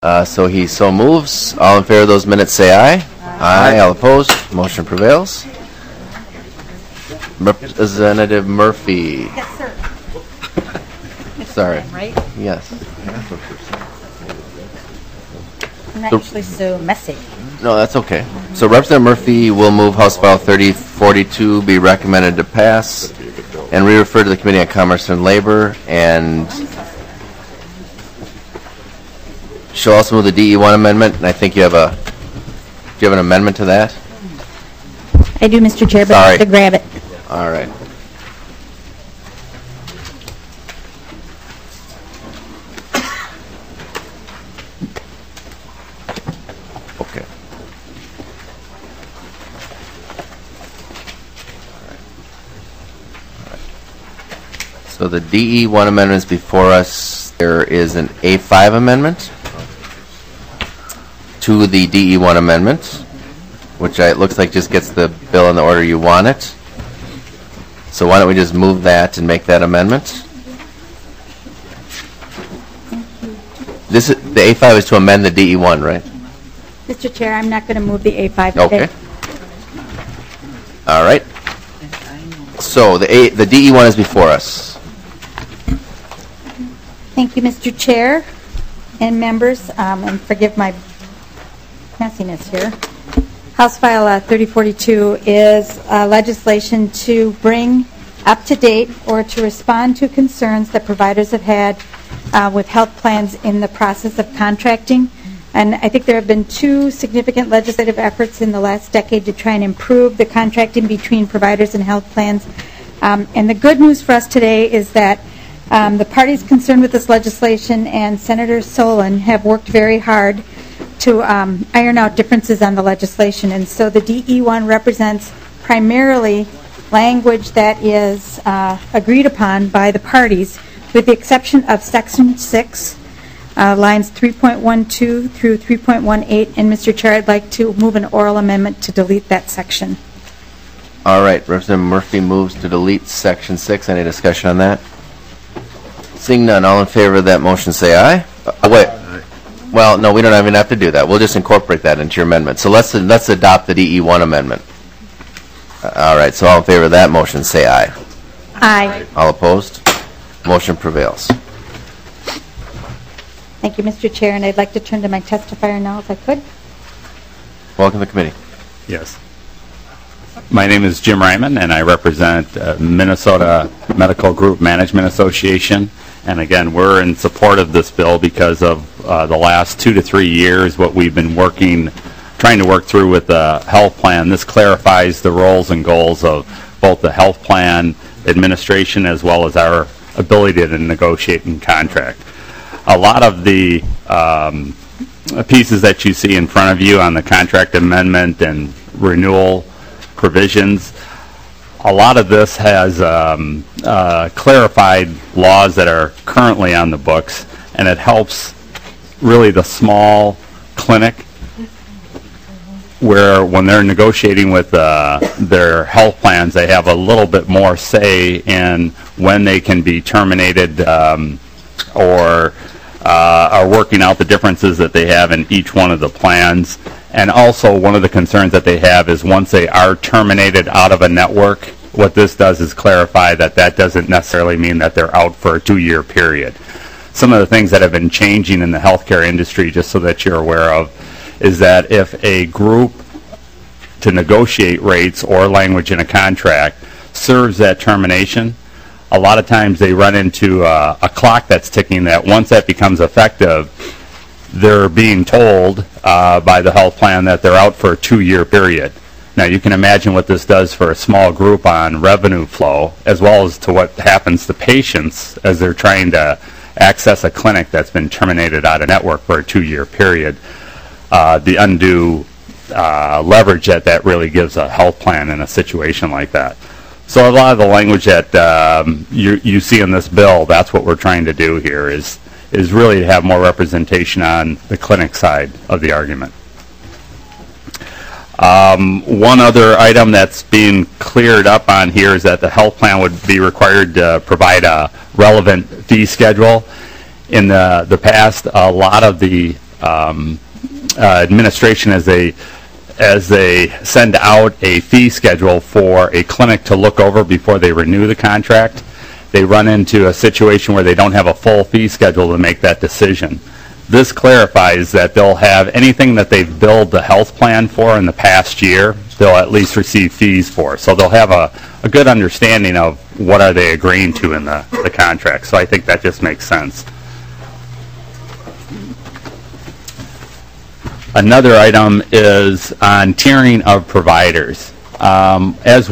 So he so moves. All in favor of those minutes say aye. Aye. All opposed? Motion prevails. Representative Murphy. Yes, sir. Sorry. Right? Yes. I'm not usually so messy. No, that's okay. So Representative Murphy will move House File 3042 be recommended to pass and re-refer to the Committee on Commerce and Labor, and she'll also move the DE1 amendment, and I think you have a, do you have an amendment to that? I do, Mr. Chair, but I have to grab it. All right. Okay. So the DE1 amendment is before us. There is an A5 amendment to the DE1 amendment, which it looks like just gets the bill in the order you want it. So why don't we just move that and make that amendment? This is, the A5 is to amend the DE1, right? Mr. Chair, I'm not going to move the A5 today. Okay. All right. So the DE1 is before us. Thank you, Mr. Chair and members, and forgive my messiness here. House File 3042 is legislation to bring up to date or to respond to concerns that providers have had with health plans in the process of contracting. And I think there have been two significant legislative efforts in the last decade to try and improve the contracting between providers and health plans. And the good news for us today is that the parties concerned with this legislation and Senator Solon have worked very hard to iron out differences on the legislation. And so the DE1 represents primarily language that is agreed upon by the parties, with the exception of Section 6, lines 3.12 through 3.18. And, Mr. Chair, I'd like to move an oral amendment to delete that section. All right. Representative Murphy moves to delete Section 6. Any discussion on that? Seeing none, all in favor of that motion say aye. Wait. Well, no, we don't even have to do that. We'll just incorporate that into your amendment. So let's adopt the DE1 amendment. All right. So all in favor of that motion say aye. Aye. All opposed? Motion prevails. Thank you, Mr. Chair, and I'd like to turn to my testifier now, if I could. Welcome to the committee. Yes. My name is Jim Ryman, and I represent Minnesota Medical Group Management Association. And again, we're in support of this bill because of the last 2 to 3 years, what we've been trying to work through with the health plan. This clarifies the roles and goals of both the health plan administration as well as our ability to negotiate and contract. A lot of the pieces that you see in front of you on the contract amendment and renewal provisions, a lot of this has clarified laws that are currently on the books, and it helps really the small clinic where when they're negotiating with their health plans, they have a little bit more say in when they can be terminated or are working out the differences that they have in each one of the plans. And also, one of the concerns that they have is once they are terminated out of a network, what this does is clarify that that doesn't necessarily mean that they're out for a 2-year period. Some of the things that have been changing in the healthcare industry, just so that you're aware of, is that if a group to negotiate rates or language in a contract serves that termination, a lot of times they run into a clock that's ticking that once that becomes effective, they're being told by the health plan that they're out for a 2-year period. Now, you can imagine what this does for a small group on revenue flow, as well as to what happens to patients as they're trying to access a clinic that's been terminated out of network for a 2-year period. The undue leverage that really gives a health plan in a situation like that. So a lot of the language that you see in this bill, that's what we're trying to do here, is really to have more representation on the clinic side of the argument. One other item that's being cleared up on here is that the health plan would be required to provide a relevant fee schedule. In the past, a lot of the administration as they send out a fee schedule for a clinic to look over before they renew the contract. They run into a situation where they don't have a full fee schedule to make that decision. This clarifies that they'll have anything that they've billed the health plan for in the past year, they'll at least receive fees for. So they'll have a good understanding of what are they agreeing to in the contract. So I think that just makes sense. Another item is on tiering of providers. As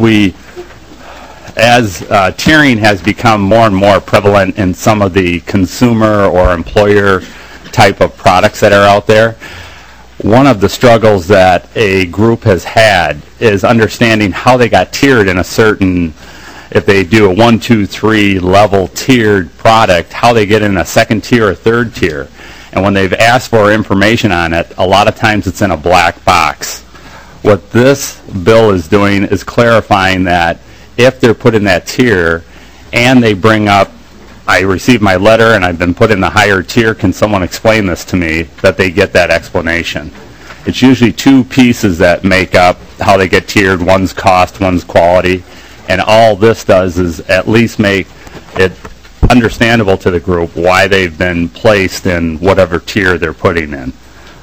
tiering has become more and more prevalent in some of the consumer or employer type of products that are out there, one of the struggles that a group has had is understanding how they got tiered in a certain, if they do a 1, 2, 3 level tiered product, how they get in a second tier or third tier. And when they've asked for information on it, a lot of times it's in a black box. What this bill is doing is clarifying that if they're put in that tier and they bring up, I received my letter and I've been put in the higher tier, can someone explain this to me, that they get that explanation. It's usually 2 pieces that make up how they get tiered. One's cost, one's quality. And all this does is at least make it understandable to the group why they've been placed in whatever tier they're putting in.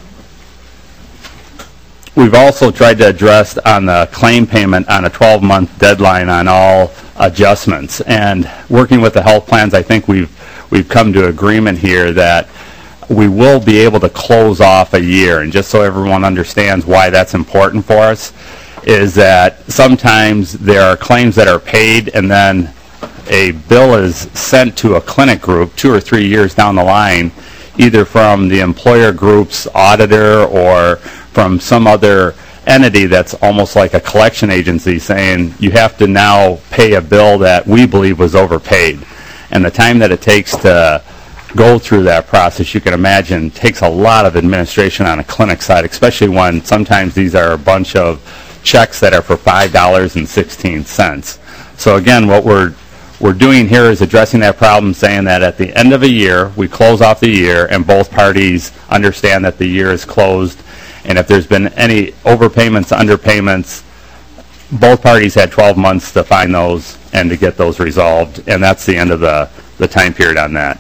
We've also tried to address on the claim payment on a 12-month deadline on all adjustments. And working with the health plans, I think we've come to agreement here that we will be able to close off a year. And just so everyone understands why that's important for us, is that sometimes there are claims that are paid and then a bill is sent to a clinic group 2 or 3 years down the line, either from the employer group's auditor or from some other entity that's almost like a collection agency saying you have to now pay a bill that we believe was overpaid. And the time that it takes to go through that process, you can imagine, takes a lot of administration on a clinic side, especially when sometimes these are a bunch of checks that are for $5.16. So again, what we're doing here is addressing that problem, saying that at the end of a year, we close off the year and both parties understand that the year is closed. And if there's been any overpayments, underpayments, both parties had 12 months to find those and to get those resolved. And that's the end of the time period on that.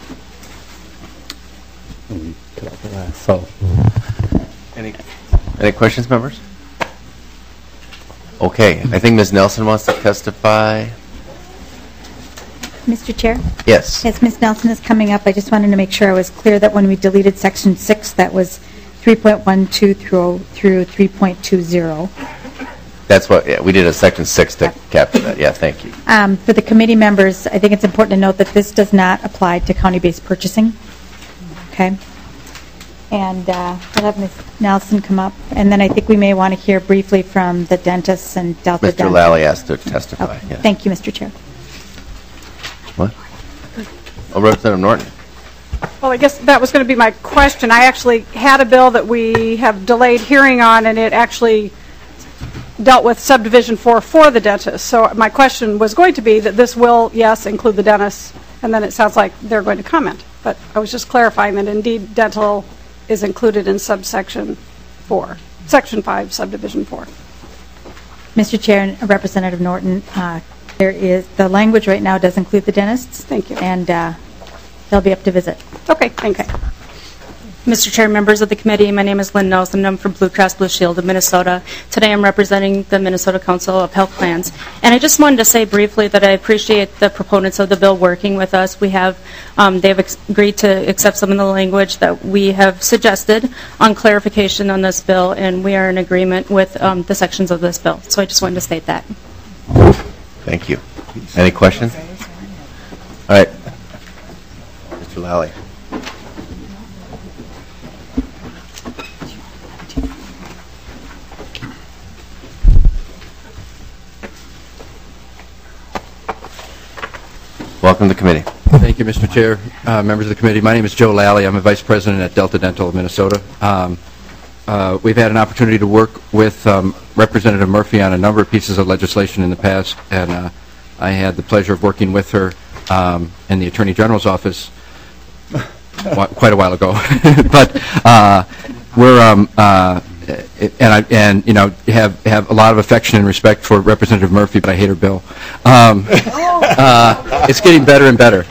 So, Any questions, members? Okay, I think Ms. Nelson wants to testify. Mr. Chair? Yes. As Ms. Nelson is coming up, I just wanted to make sure I was clear that when we deleted Section 6, that was 3.12 through 3.20. That's what, yeah, we did a Section 6 to capture that. Yeah, thank you. For the committee members, I think it's important to note that this does not apply to county-based purchasing. Okay? And we'll have Ms. Nelson come up. And then I think we may want to hear briefly from the dentists and Delta Mr. Dental. Lally asked to testify. Okay. Yeah. Thank you, Mr. Chair. What? Oh, Representative Norton. Well, I guess that was going to be my question. I actually had a bill that we have delayed hearing on, and it actually dealt with subdivision 4 for the dentist. So my question was going to be that this will, yes, include the dentist, and then it sounds like they're going to comment. But I was just clarifying that indeed dental is included in subsection 4, Section 5, subdivision 4. Mr. Chair and Representative Norton, there is, the language right now does include the dentists. Thank you. And they'll be up to visit. Okay, thanks. Mr. Chair, members of the committee, my name is Lynn Nelson. I'm from Blue Cross Blue Shield of Minnesota. Today I'm representing the Minnesota Council of Health Plans. And I just wanted to say briefly that I appreciate the proponents of the bill working with us. We have, they've agreed to accept some of the language that we have suggested on clarification on this bill, and we are in agreement with the sections of this bill. So I just wanted to state that. Thank you. Any questions? All right. Mr. Lally. Welcome to the committee. Thank you, Mr. Chair, members of the committee. My name is Joe Lally. I'm a vice president at Delta Dental of Minnesota. We've had an opportunity to work with Representative Murphy on a number of pieces of legislation in the past, and I had the pleasure of working with her in the Attorney General's office quite a while ago. But we're and you know have a lot of affection and respect for Representative Murphy, but I hate her bill. It's getting better and better.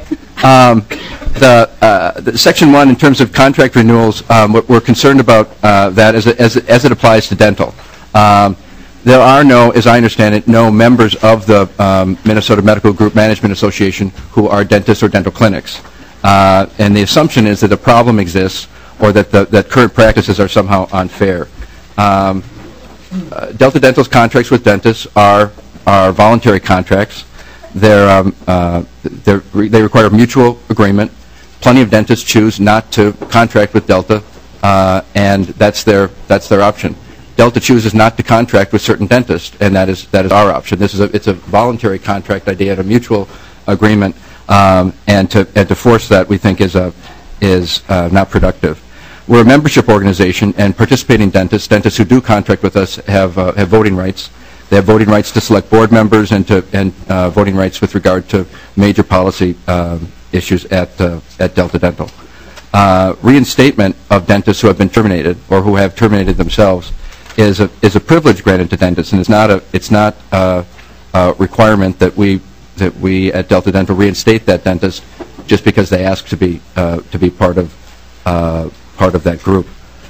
The Section 1, in terms of contract renewals, we're concerned about that as it applies to dental. There are no, as I understand it, no members of the Minnesota Medical Group Management Association who are dentists or dental clinics. And the assumption is that a problem exists or that current practices are somehow unfair. Delta Dental's contracts with dentists are voluntary contracts. They require mutual agreement. Plenty of dentists choose not to contract with Delta, and that's their option. Delta chooses not to contract with certain dentists, and that is our option. It's a voluntary contract idea and a mutual agreement, and to force that we think is not productive. We're a membership organization, and participating dentists who do contract with us have voting rights. They have voting rights to select board members and voting rights with regard to major policy issues at Delta Dental. Reinstatement of dentists who have been terminated or who have terminated themselves is a privilege granted to dentists, and it's not a requirement that we at Delta Dental reinstate that dentist just because they ask to be part of that group.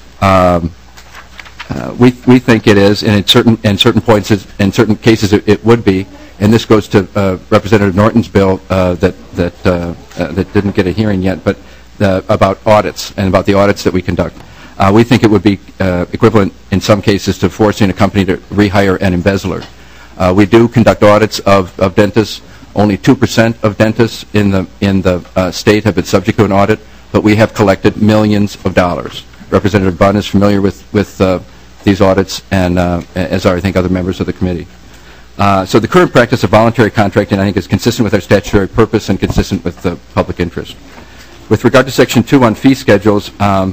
We think it is, and in certain points, in certain cases, it would be. And this goes to Representative Norton's bill that didn't get a hearing yet, but about audits and about the audits that we conduct. We think it would be equivalent in some cases to forcing a company to rehire an embezzler. We do conduct audits of dentists. Only 2% of dentists in the state have been subject to an audit, but we have collected millions of dollars. Representative Bunn is familiar with these audits, and as are, I think, other members of the committee. So the current practice of voluntary contracting, I think, is consistent with our statutory purpose and consistent with the public interest. With regard to Section 2 on fee schedules,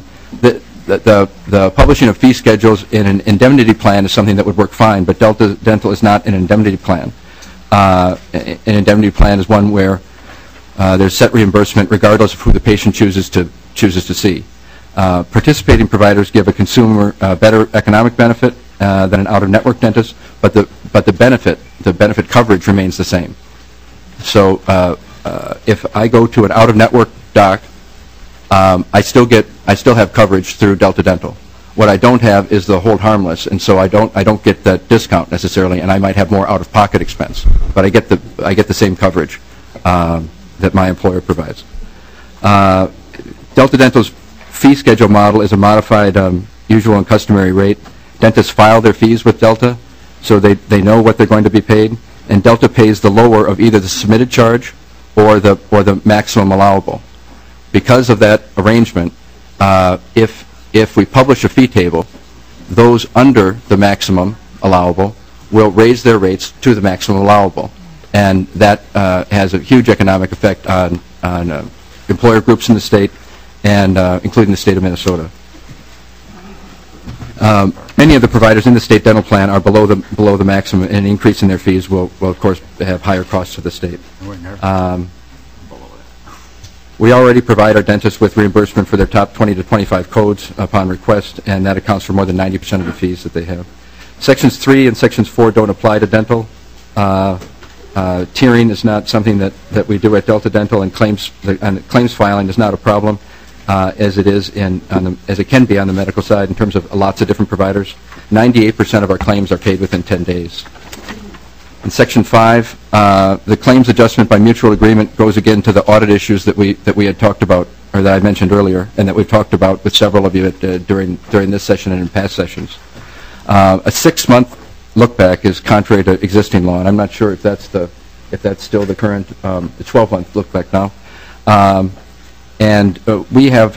the publishing of fee schedules in an indemnity plan is something that would work fine, but Delta Dental is not an indemnity plan. An indemnity plan is one where there's set reimbursement regardless of who the patient chooses to see. Participating providers give a consumer better economic benefit than an out-of-network dentist, but the benefit coverage remains the same. So if I go to an out-of-network doc, I still have coverage through Delta Dental. What I don't have is the hold harmless, and so I don't get that discount necessarily, and I might have more out-of-pocket expense, but I get the same coverage that my employer provides. Delta Dental's fee schedule model is a modified usual and customary rate. Dentists file their fees with Delta, so they know what they're going to be paid, and Delta pays the lower of either the submitted charge or the maximum allowable. Because of that arrangement, if we publish a fee table, those under the maximum allowable will raise their rates to the maximum allowable, and that has a huge economic effect on employer groups in the state, and including the state of Minnesota. Many of the providers in the state dental plan are below the maximum, and an increase in their fees will of course have higher costs to the state. We already provide our dentists with reimbursement for their top 20 to 25 codes upon request, and that accounts for more than 90% of the fees that they have. Sections 3 and Sections 4 don't apply to dental. Tiering is not something that we do at Delta Dental, and claims filing is not a problem as it is as it can be on the medical side in terms of lots of different providers. 98% of our claims are paid within 10 days. In Section 5, the claims adjustment by mutual agreement goes again to the audit issues that we had talked about, or that I mentioned earlier, and that we've talked about with several of you during this session and in past sessions. A 6-month look back is contrary to existing law, and I'm not sure if that's still the current. The 12-month look back now, and we have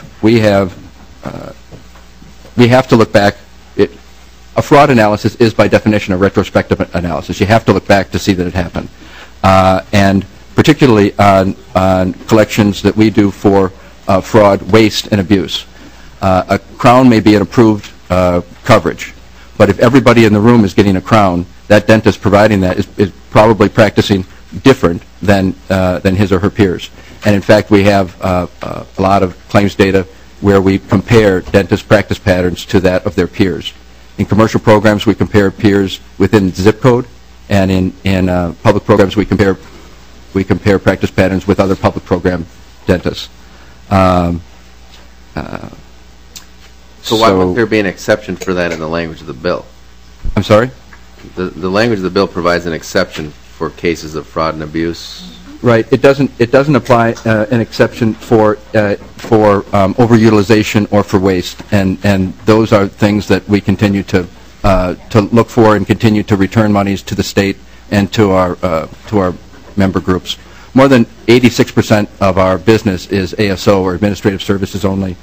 to look back. A fraud analysis is, by definition, a retrospective analysis. You have to look back to see that it happened. And particularly on collections that we do for fraud, waste, and abuse. A crown may be an approved coverage, but if everybody in the room is getting a crown, that dentist providing that is probably practicing different than his or her peers. And in fact, we have a lot of claims data where we compare dentist practice patterns to that of their peers. In commercial programs, we compare peers within zip code, and in public programs, we compare practice patterns with other public program dentists. So why wouldn't there be an exception for that in the language of the bill? I'm sorry? The language of the bill provides an exception for cases of fraud and abuse. Right. It doesn't apply an exception for overutilization or for waste, and those are things that we continue to look for and continue to return monies to the state and to our member groups. More than 86% of our business is ASO, or administrative services only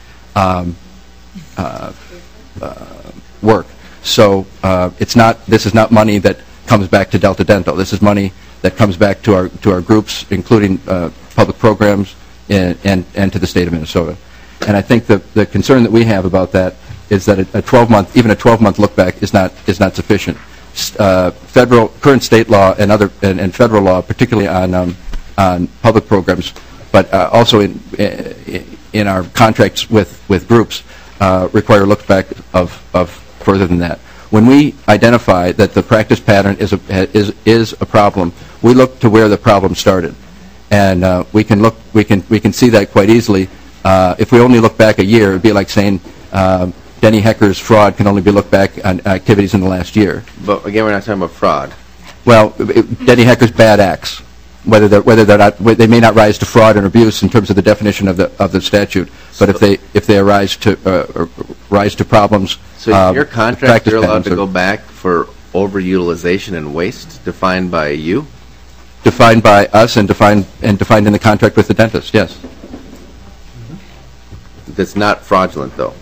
work. So this is not money that comes back to Delta Dental. This is money that comes back to our groups, including public programs and to the state of Minnesota. And I think the concern that we have about that is that even a 12-month look back is not sufficient. Current state law and federal law, particularly on public programs, but also in our contracts with groups, require look back of further than that. When we identify that the practice pattern is a problem, we look to where the problem started, and we can see that quite easily. If we only look back a year, it'd be like saying Denny Hecker's fraud can only be looked back on activities in the last year. But again, we're not talking about fraud. Well, Denny Hecker's bad acts, whether they're not, they may not rise to fraud and abuse in terms of the definition of the statute, but if they arise to problems. So in your contract, you're allowed to go back for overutilization and waste defined by you? Defined by us and defined in the contract with the dentist. Yes. That's not fraudulent, though.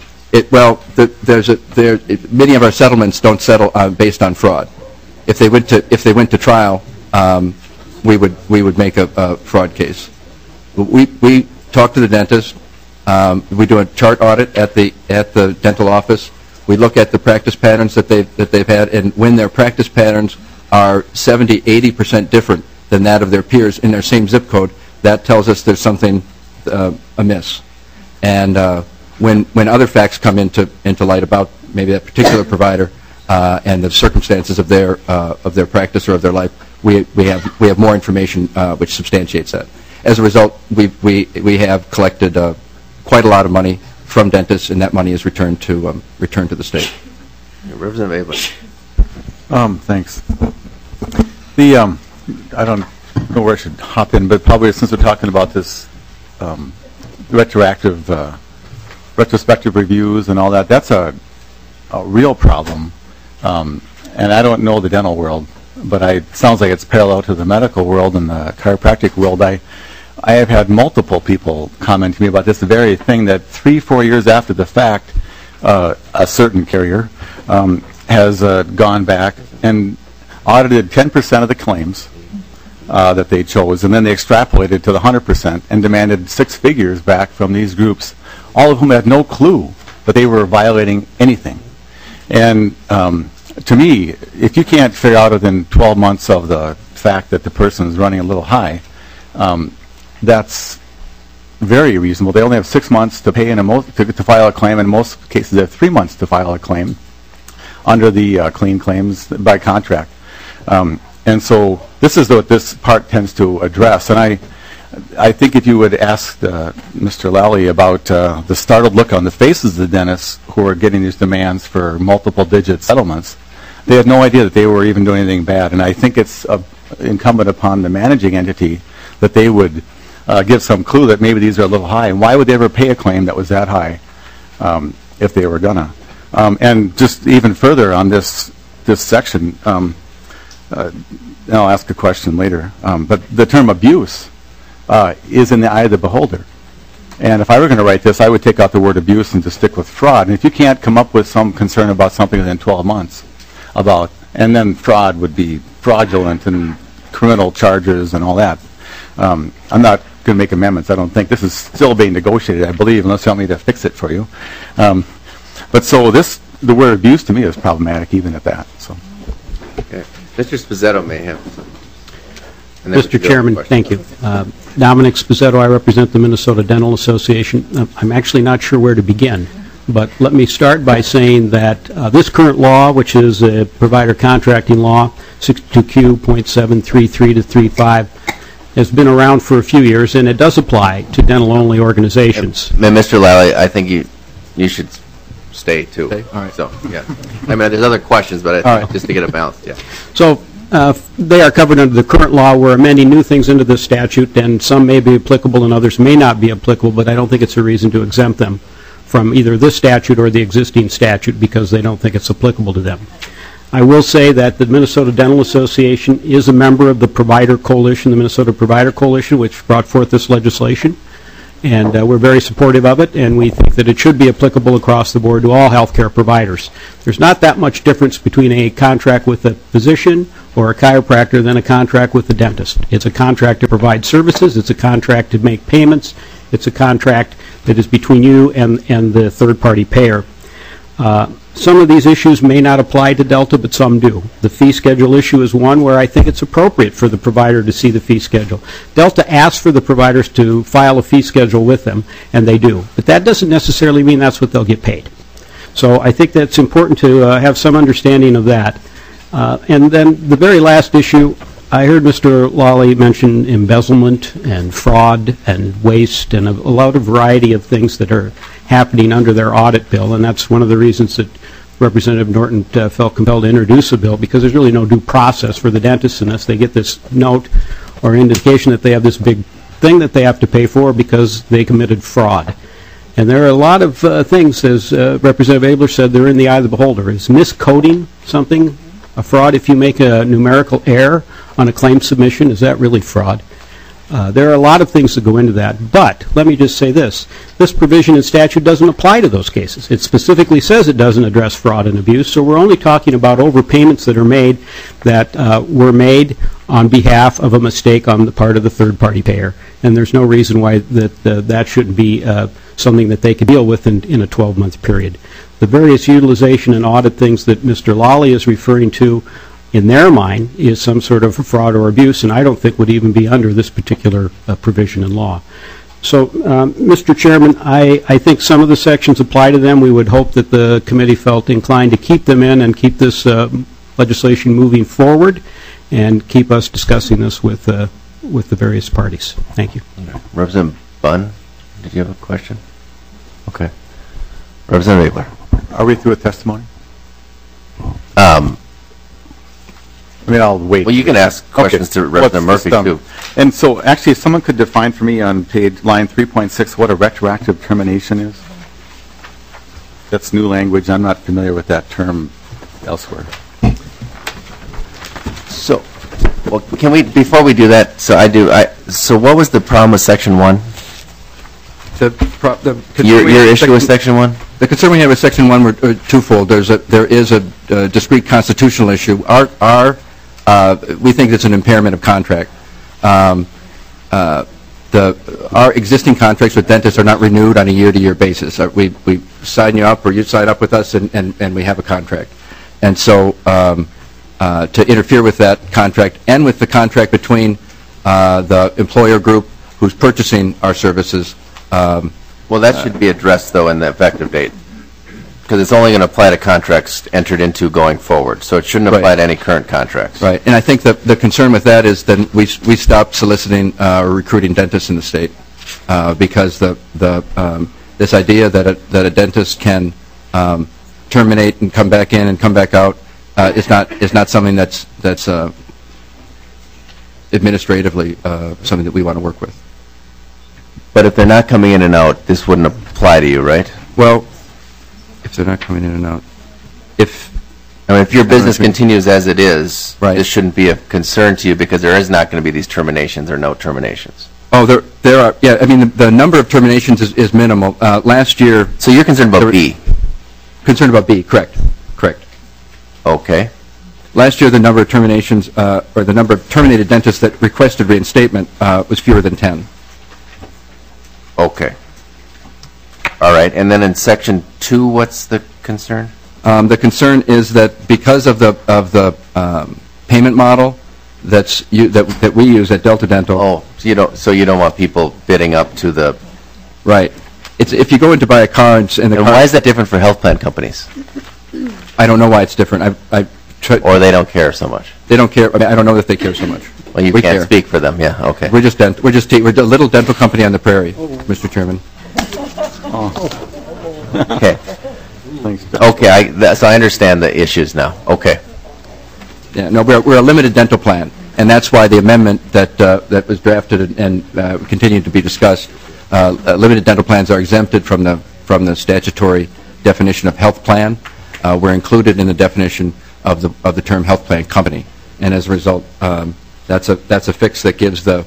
Many of our settlements don't settle based on fraud. If they went to trial, we would make a fraud case. We talk to the dentist. We do a chart audit at the dental office. We look at the practice patterns that they've had, and when their practice patterns are 70-80% different than that of their peers in their same zip code, that tells us there's something amiss. And when other facts come into light about maybe that particular provider and the circumstances of their practice or of their life, we have more information which substantiates that. As a result, we have collected quite a lot of money from dentists, and that money is returned to the state. Representative Abel. Thanks. I don't know where I should hop in, but probably since we're talking about this retrospective reviews and all that, that's a real problem. And I don't know the dental world, but it sounds like it's parallel to the medical world and the chiropractic world. I have had multiple people comment to me about this very thing, that 3-4 years after the fact, a certain carrier has gone back and audited 10% of the claims that they chose, and then they extrapolated to the 100% and demanded 6 figures back from these groups, all of whom had no clue that they were violating anything. And to me, if you can't figure out within 12 months of the fact that the person is running a little high, that's very reasonable. They only have 6 months to pay to file a claim. In most cases, they have 3 months to file a claim under the clean claims by contract. And so this is what this part tends to address. And I think if you would ask Mr. Lally about the startled look on the faces of the dentists who are getting these demands for multiple digit settlements, they had no idea that they were even doing anything bad. And I think it's incumbent upon the managing entity that they would give some clue that maybe these are a little high. And why would they ever pay a claim that was that high if they were gonna? And just even further on this section, I'll ask a question later, but the term abuse is in the eye of the beholder. And if I were going to write this, I would take out the word abuse and just stick with fraud. And if you can't come up with some concern about something within 12 months and then fraud would be fraudulent and criminal charges and all that. I'm not going to make amendments. I don't think. This is still being negotiated, I believe, unless you want me to fix it for you. But so the word abuse to me is problematic even at that. So. Okay. Mr. Sposetto may have some. Mr. Chairman, thank you. Dominic Spizzetto. I represent the Minnesota Dental Association. I'm actually not sure where to begin, but let me start by saying that this current law, which is a provider contracting law, 62Q.733 to 35, has been around for a few years, and it does apply to dental-only organizations. Mr. Lally, I think you should stay, too. Stay? All right. So, yeah. I mean, there's other questions, but All right. just to get it balanced, yeah. So they are covered under the current law. We're amending new things into this statute, and some may be applicable and others may not be applicable, but I don't think it's a reason to exempt them from either this statute or the existing statute because they don't think it's applicable to them. I will say that the Minnesota Dental Association is a member of the Provider Coalition, the Minnesota Provider Coalition, which brought forth this legislation, and we're very supportive of it, and we think that it should be applicable across the board to all healthcare providers. There's not that much difference between a contract with a physician or a chiropractor than a contract with a dentist. It's a contract to provide services, it's a contract to make payments, it's a contract that is between you and the third-party payer. Some of these issues may not apply to Delta, but some do. The fee schedule issue is one where I think it's appropriate for the provider to see the fee schedule. Delta asks for the providers to file a fee schedule with them, and they do. But that doesn't necessarily mean that's what they'll get paid. So I think that's important to have some understanding of that. And then the very last issue, I heard Mr. Lawley mention embezzlement and fraud and waste and a lot of variety of things that are happening under their audit bill, and that's one of the reasons that Representative Norton felt compelled to introduce a bill, because there's really no due process for the dentists unless they get this note or indication that they have this big thing that they have to pay for because they committed fraud. And there are a lot of things, as Representative Abler said, they're in the eye of the beholder. Is miscoding something a fraud? If you make a numerical error on a claim submission, is that really fraud? There are a lot of things that go into that, but let me just say this. This provision in statute doesn't apply to those cases. It specifically says it doesn't address fraud and abuse, so we're only talking about overpayments that are made that were made on behalf of a mistake on the part of the third-party payer, and there's no reason why that shouldn't be something that they could deal with in a 12-month period. The various utilization and audit things that Mr. Lawley is referring to in their mind is some sort of fraud or abuse, and I don't think would even be under this particular provision in law. So, Mr. Chairman, I think some of the sections apply to them. We would hope that the committee felt inclined to keep them in and keep this legislation moving forward and keep us discussing this with the various parties. Thank you. Okay. Representative Bunn, did you have a question? Okay. Representative Abler. Are we through with testimony? I mean, I'll wait. Well, you can ask questions to Representative Murphy, too. And so, actually, if someone could define for me on line 3.6 what a retroactive termination is? That's new language. I'm not familiar with that term elsewhere. So, well, can we, before we do that, so what was the problem with Section 1? Your issue with Section 1? The concern we have with Section 1 were twofold. There is a discrete constitutional issue. We think it's an impairment of contract. Our existing contracts with dentists are not renewed on a year-to-year basis. We sign you up or you sign up with us and we have a contract. And so to interfere with that contract and with the contract between the employer group who's purchasing our services. Well, that should be addressed, though, in the effective date, because it's only going to apply to contracts entered into going forward, so it shouldn't apply to any current contracts. Right, and I think that the concern with that is that we stopped soliciting or recruiting dentists in the state because this idea that a dentist can terminate and come back in and come back out is not something that's administratively something that we want to work with. But if they're not coming in and out, this wouldn't apply to you, right? Well, if they're not coming in and out, if your business continues as it is, right, this shouldn't be a concern to you because there is not going to be these terminations or no terminations. Oh, there are. Yeah, I mean the number of terminations is minimal. Last year. So you're concerned about B? Concerned about B, correct. Okay. Last year, the number of terminations or the number of terminated dentists that requested reinstatement was fewer than 10. Okay. All right. And then in Section 2, what's the concern? The concern is that because of the payment model, that we use at Delta Dental. Oh, so you don't want people bidding up to the... Right. If you go in to buy a car and the And car... why is that different for health plan companies? I don't know why it's different. Or they don't care so much? They don't care. I mean, I don't know that they care so much. Well, you We can't care. speak for them, yeah, okay. We're a little dental company on the prairie, Mr. Chairman. Okay. Thanks, Bill. Okay, so I understand the issues now. Okay. Yeah, no, we're a limited dental plan, and that's why the amendment that was drafted and continued to be discussed, limited dental plans are exempted from the statutory definition of health plan. We're included in the definition of the term health plan company, and as a result, that's a fix that gives the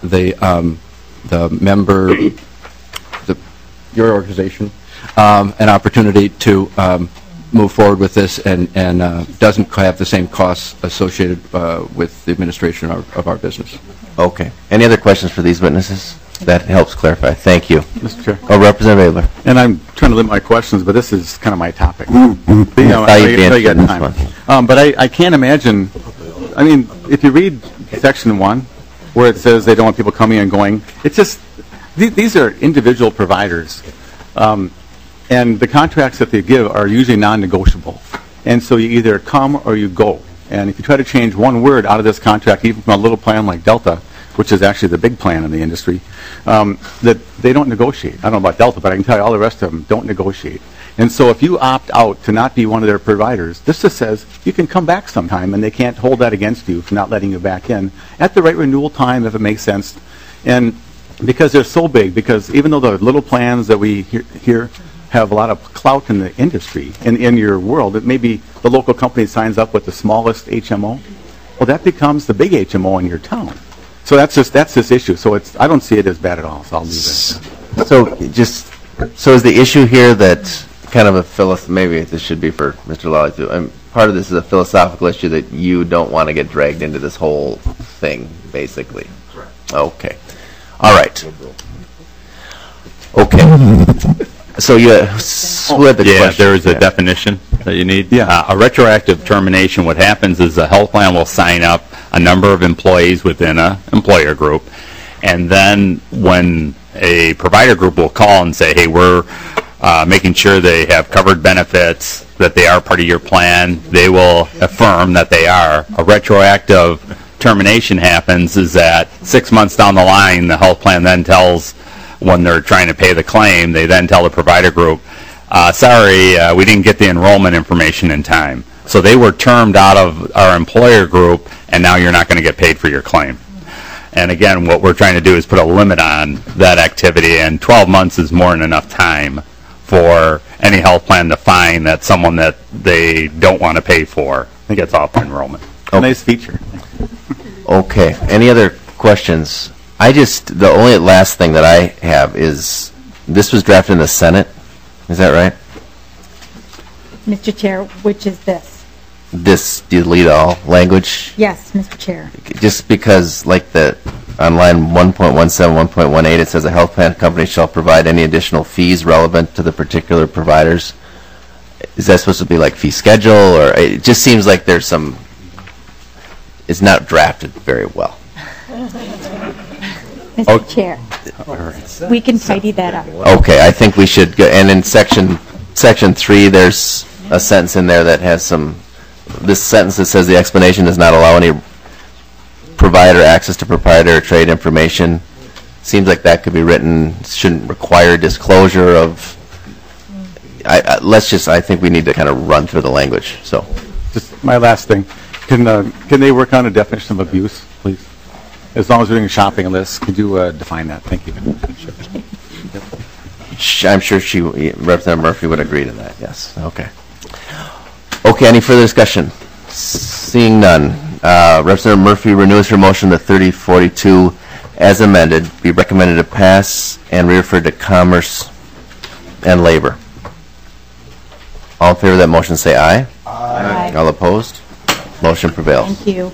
member, your organization, an opportunity to move forward with this and doesn't have the same costs associated with the administration of our business. Okay. Any other questions for these witnesses? That helps clarify. Thank you. Mr. Chair. Oh, Representative Abler. And I'm trying to limit my questions, but this is kind of my topic. I thought you'd be interested in this one. But I can't imagine, I mean, if you read Section 1, where it says they don't want people coming and going, it's just, these are individual providers. And the contracts that they give are usually non-negotiable. And so you either come or you go. And if you try to change one word out of this contract, even from a little plan like Delta, which is actually the big plan in the industry, that they don't negotiate. I don't know about Delta, but I can tell you all the rest of them don't negotiate. And so if you opt out to not be one of their providers, this just says you can come back sometime, and they can't hold that against you for not letting you back in at the right renewal time, if it makes sense. And because they're so big, because even though the little plans that we hear have a lot of clout in the industry, in your world, it may be the local company signs up with the smallest HMO. Well, that becomes the big HMO in your town. So that's this issue. So I don't see it as bad at all. So I'll leave it. So is the issue here that kind of maybe this should be for Mr. Lally too. Part of this is a philosophical issue that you don't want to get dragged into this whole thing, basically. Correct. Okay. All right. Okay. So who had the question? There is a definition that you need. Yeah. A retroactive termination, what happens is the health plan will sign up a number of employees within an employer group, and then when a provider group will call and say, hey, we're making sure they have covered benefits, that they are part of your plan, they will affirm that they are. A retroactive termination happens is that 6 months down the line, the health plan then tells, when they're trying to pay the claim, they then tell the provider group, sorry, we didn't get the enrollment information in time. So they were termed out of our employer group, and now you're not going to get paid for your claim. And again, what we're trying to do is put a limit on that activity, and 12 months is more than enough time for any health plan to find that someone that they don't want to pay for gets off enrollment. Nice feature. Okay. Any other questions? The only last thing that I have is, this was drafted in the Senate. Is that right? Mr. Chair, which is this? This delete all language? Yes, Mr. Chair. Just because, like on line 1.17, 1.18, it says a health plan company shall provide any additional fees relevant to the particular providers. Is that supposed to be like fee schedule, or it just seems like there's it's not drafted very well. Mr. Chair, we can tidy that up. Okay, I think we should go, and in section 3, there's a sentence in there that has this sentence that says the explanation does not allow any provider access to proprietary trade information. Seems like that could be written, shouldn't require disclosure of, I think we need to kind of run through the language, so. Just my last thing. Can they work on a definition of abuse, please? As long as we're doing a shopping list, could you define that? Thank you. I'm sure Representative Murphy would agree to that, yes. Okay. Okay, any further discussion? Seeing none. Representative Murphy renews her motion that 3042 as amended be recommended to pass and referred to Commerce and Labor. All in favor of that motion say aye. Aye. All opposed? Motion prevails. Thank you.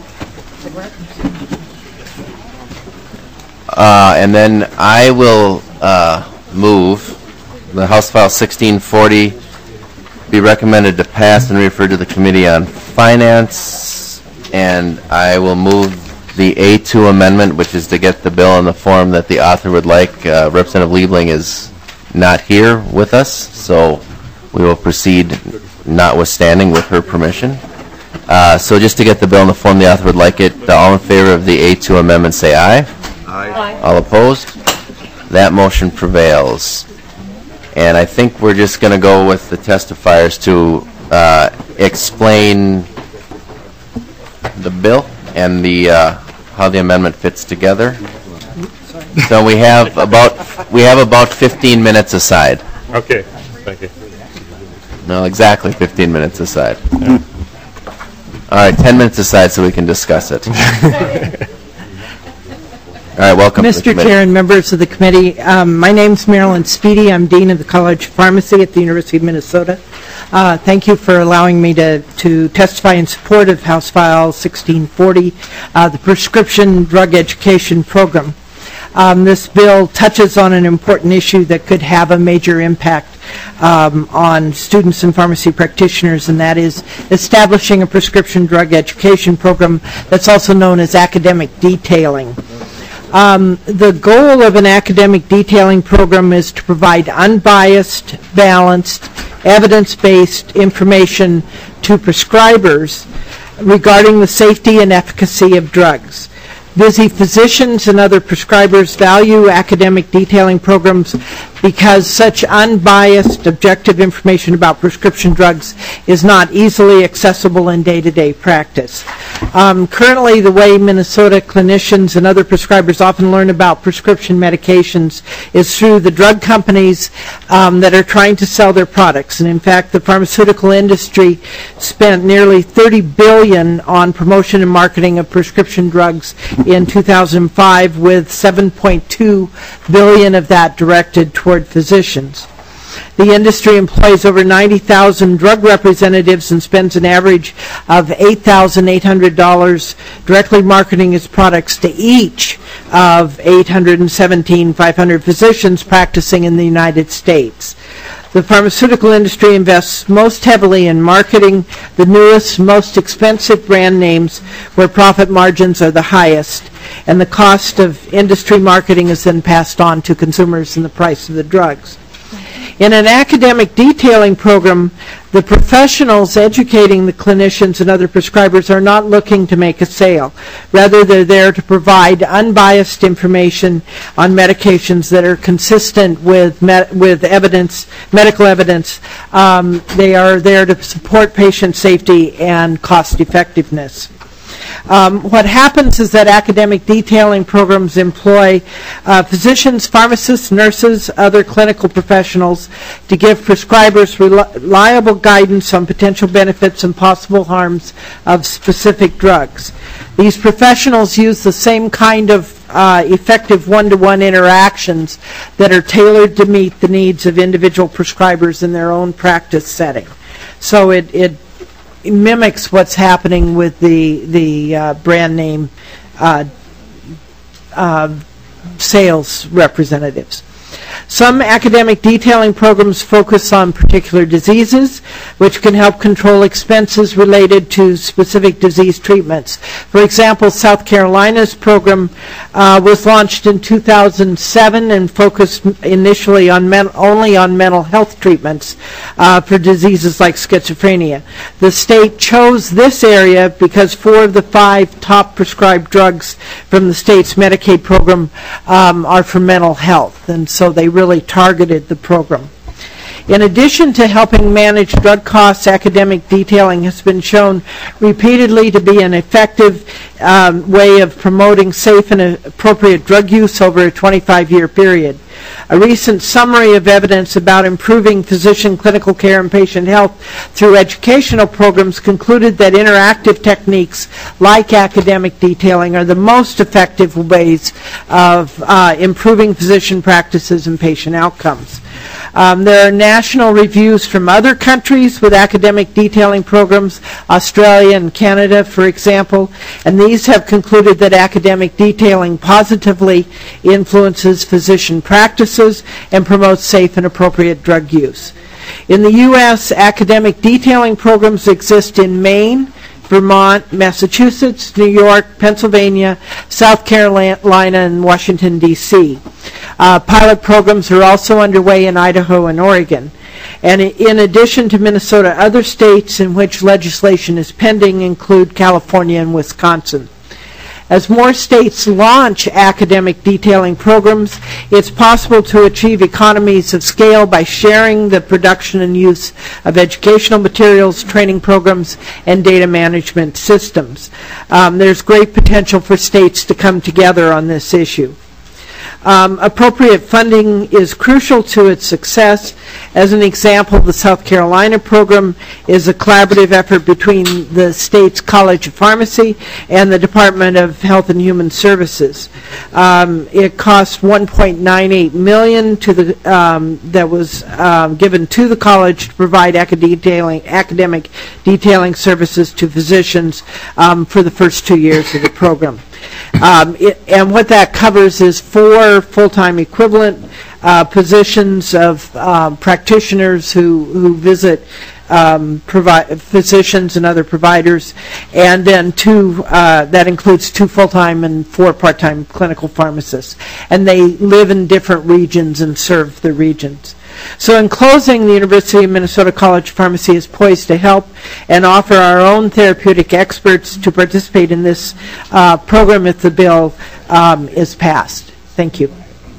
And then I will move the House File 1640 be recommended to pass and referred to the Committee on Finance and I will move the A2 amendment, which is to get the bill in the form that the author would like. Representative Liebling is not here with us, so we will proceed notwithstanding with her permission. So just to get the bill in the form the author would like it, all in favor of the A2 amendment say aye. Aye. All opposed? That motion prevails. And I think we're just going to go with the testifiers to explain the bill and the how the amendment fits together. So we have about 15 minutes aside. Okay, thank you. No, exactly 15 minutes aside. Yeah. All right, 10 minutes aside so we can discuss it. All right, welcome to the Mr. committee. Chair and members of the committee, my name's Marilyn Speedy. I'm Dean of the College of Pharmacy at the University of Minnesota. Thank you for allowing me to testify in support of House File 1640, the Prescription Drug Education Program. This bill touches on an important issue that could have a major impact on students and pharmacy practitioners, and that is establishing a prescription drug education program that's also known as academic detailing. The goal of an academic detailing program is to provide unbiased, balanced, evidence-based information to prescribers regarding the safety and efficacy of drugs. Busy physicians and other prescribers value academic detailing programs because such unbiased, objective information about prescription drugs is not easily accessible in day-to-day practice. Currently, the way Minnesota clinicians and other prescribers often learn about prescription medications is through the drug companies that are trying to sell their products. And in fact, the pharmaceutical industry spent nearly $30 billion on promotion and marketing of prescription drugs in 2005, with $7.2 billion of that directed toward physicians. The industry employs over 90,000 drug representatives and spends an average of $8,800 directly marketing its products to each of 817,500 physicians practicing in the United States. The pharmaceutical industry invests most heavily in marketing the newest, most expensive brand names where profit margins are the highest, and the cost of industry marketing is then passed on to consumers in the price of the drugs. In an academic detailing program, the professionals educating the clinicians and other prescribers are not looking to make a sale. Rather, they're there to provide unbiased information on medications that are consistent with evidence, medical evidence. They are there to support patient safety and cost effectiveness. What happens is that academic detailing programs employ physicians, pharmacists, nurses, other clinical professionals to give prescribers reliable guidance on potential benefits and possible harms of specific drugs. These professionals use the same kind of effective one-to-one interactions that are tailored to meet the needs of individual prescribers in their own practice setting. So it mimics what's happening with the brand name sales representatives. Some academic detailing programs focus on particular diseases, which can help control expenses related to specific disease treatments. For example, South Carolina's program was launched in 2007 and focused initially on only on mental health treatments for diseases like schizophrenia. The state chose this area because 4 of the 5 top prescribed drugs from the state's Medicaid program are for mental health, and so they really targeted the program. In addition to helping manage drug costs, academic detailing has been shown repeatedly to be an effective way of promoting safe and appropriate drug use over a 25-year period. A recent summary of evidence about improving physician clinical care and patient health through educational programs concluded that interactive techniques like academic detailing are the most effective ways of improving physician practices and patient outcomes. There are national reviews from other countries with academic detailing programs, Australia and Canada, for example, and these have concluded that academic detailing positively influences physician practices and promotes safe and appropriate drug use. In the U.S., academic detailing programs exist in Maine, Vermont, Massachusetts, New York, Pennsylvania, South Carolina, and Washington, D.C. Pilot programs are also underway in Idaho and Oregon. And in addition to Minnesota, other states in which legislation is pending include California and Wisconsin. As more states launch academic detailing programs, it's possible to achieve economies of scale by sharing the production and use of educational materials, training programs, and data management systems. There's great potential for states to come together on this issue. Appropriate funding is crucial to its success. As an example, the South Carolina program is a collaborative effort between the state's College of Pharmacy and the Department of Health and Human Services. It cost $1.98 million to the that was given to the college to provide academic detailing services to physicians for the first 2 years of the program. And what that covers is 4 full-time equivalent positions of practitioners who visit physicians and other providers, and then 2, that includes 2 full-time and 4 part-time clinical pharmacists. And they live in different regions and serve the regions. So in closing, the University of Minnesota College of Pharmacy is poised to help and offer our own therapeutic experts to participate in this program if the bill is passed. Thank you.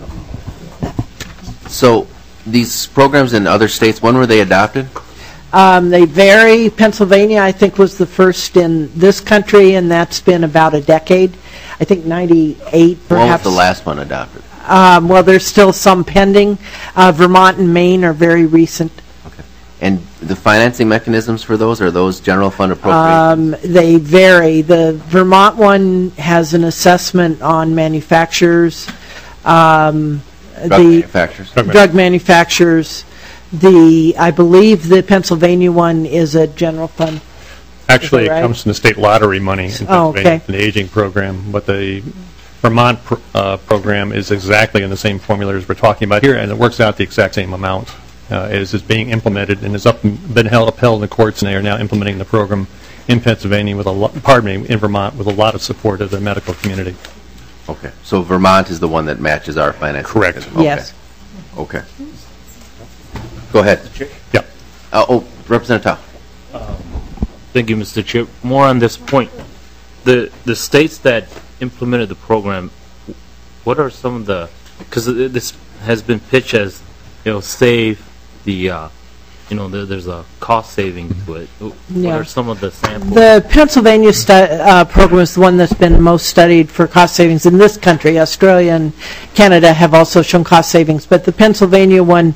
So these programs in other states, when were they adopted? They vary. Pennsylvania, I think, was the first in this country, and that's been about a decade. I think 98, perhaps. When was the last one adopted? Well, there's still some pending. Vermont and Maine are very recent. Okay. And the financing mechanisms for those, are those general fund appropriations? They vary. The Vermont one has an assessment on manufacturers. Drug manufacturers. Drug manufacturers. I believe the Pennsylvania one is a general fund. Actually, right? It comes from the state lottery money in Pennsylvania, okay. the aging program, but the Vermont program is exactly in the same formula as we're talking about here, and it works out the exact same amount as is being implemented and has been upheld in the courts, and they are now implementing the program in Pennsylvania with in Vermont with a lot of support of the medical community. Okay. So Vermont is the one that matches our financing Correct. mechanism. Okay. Yes. Okay. Go ahead. Yeah. Representative Tao. Thank you, Mr. Chair. More on this point. The states that implemented the program, what are some of the, because this has been pitched as, save the, there's a cost saving to it. What are some of the samples? The Pennsylvania program is the one that's been most studied for cost savings in this country. Australia and Canada have also shown cost savings, but the Pennsylvania one,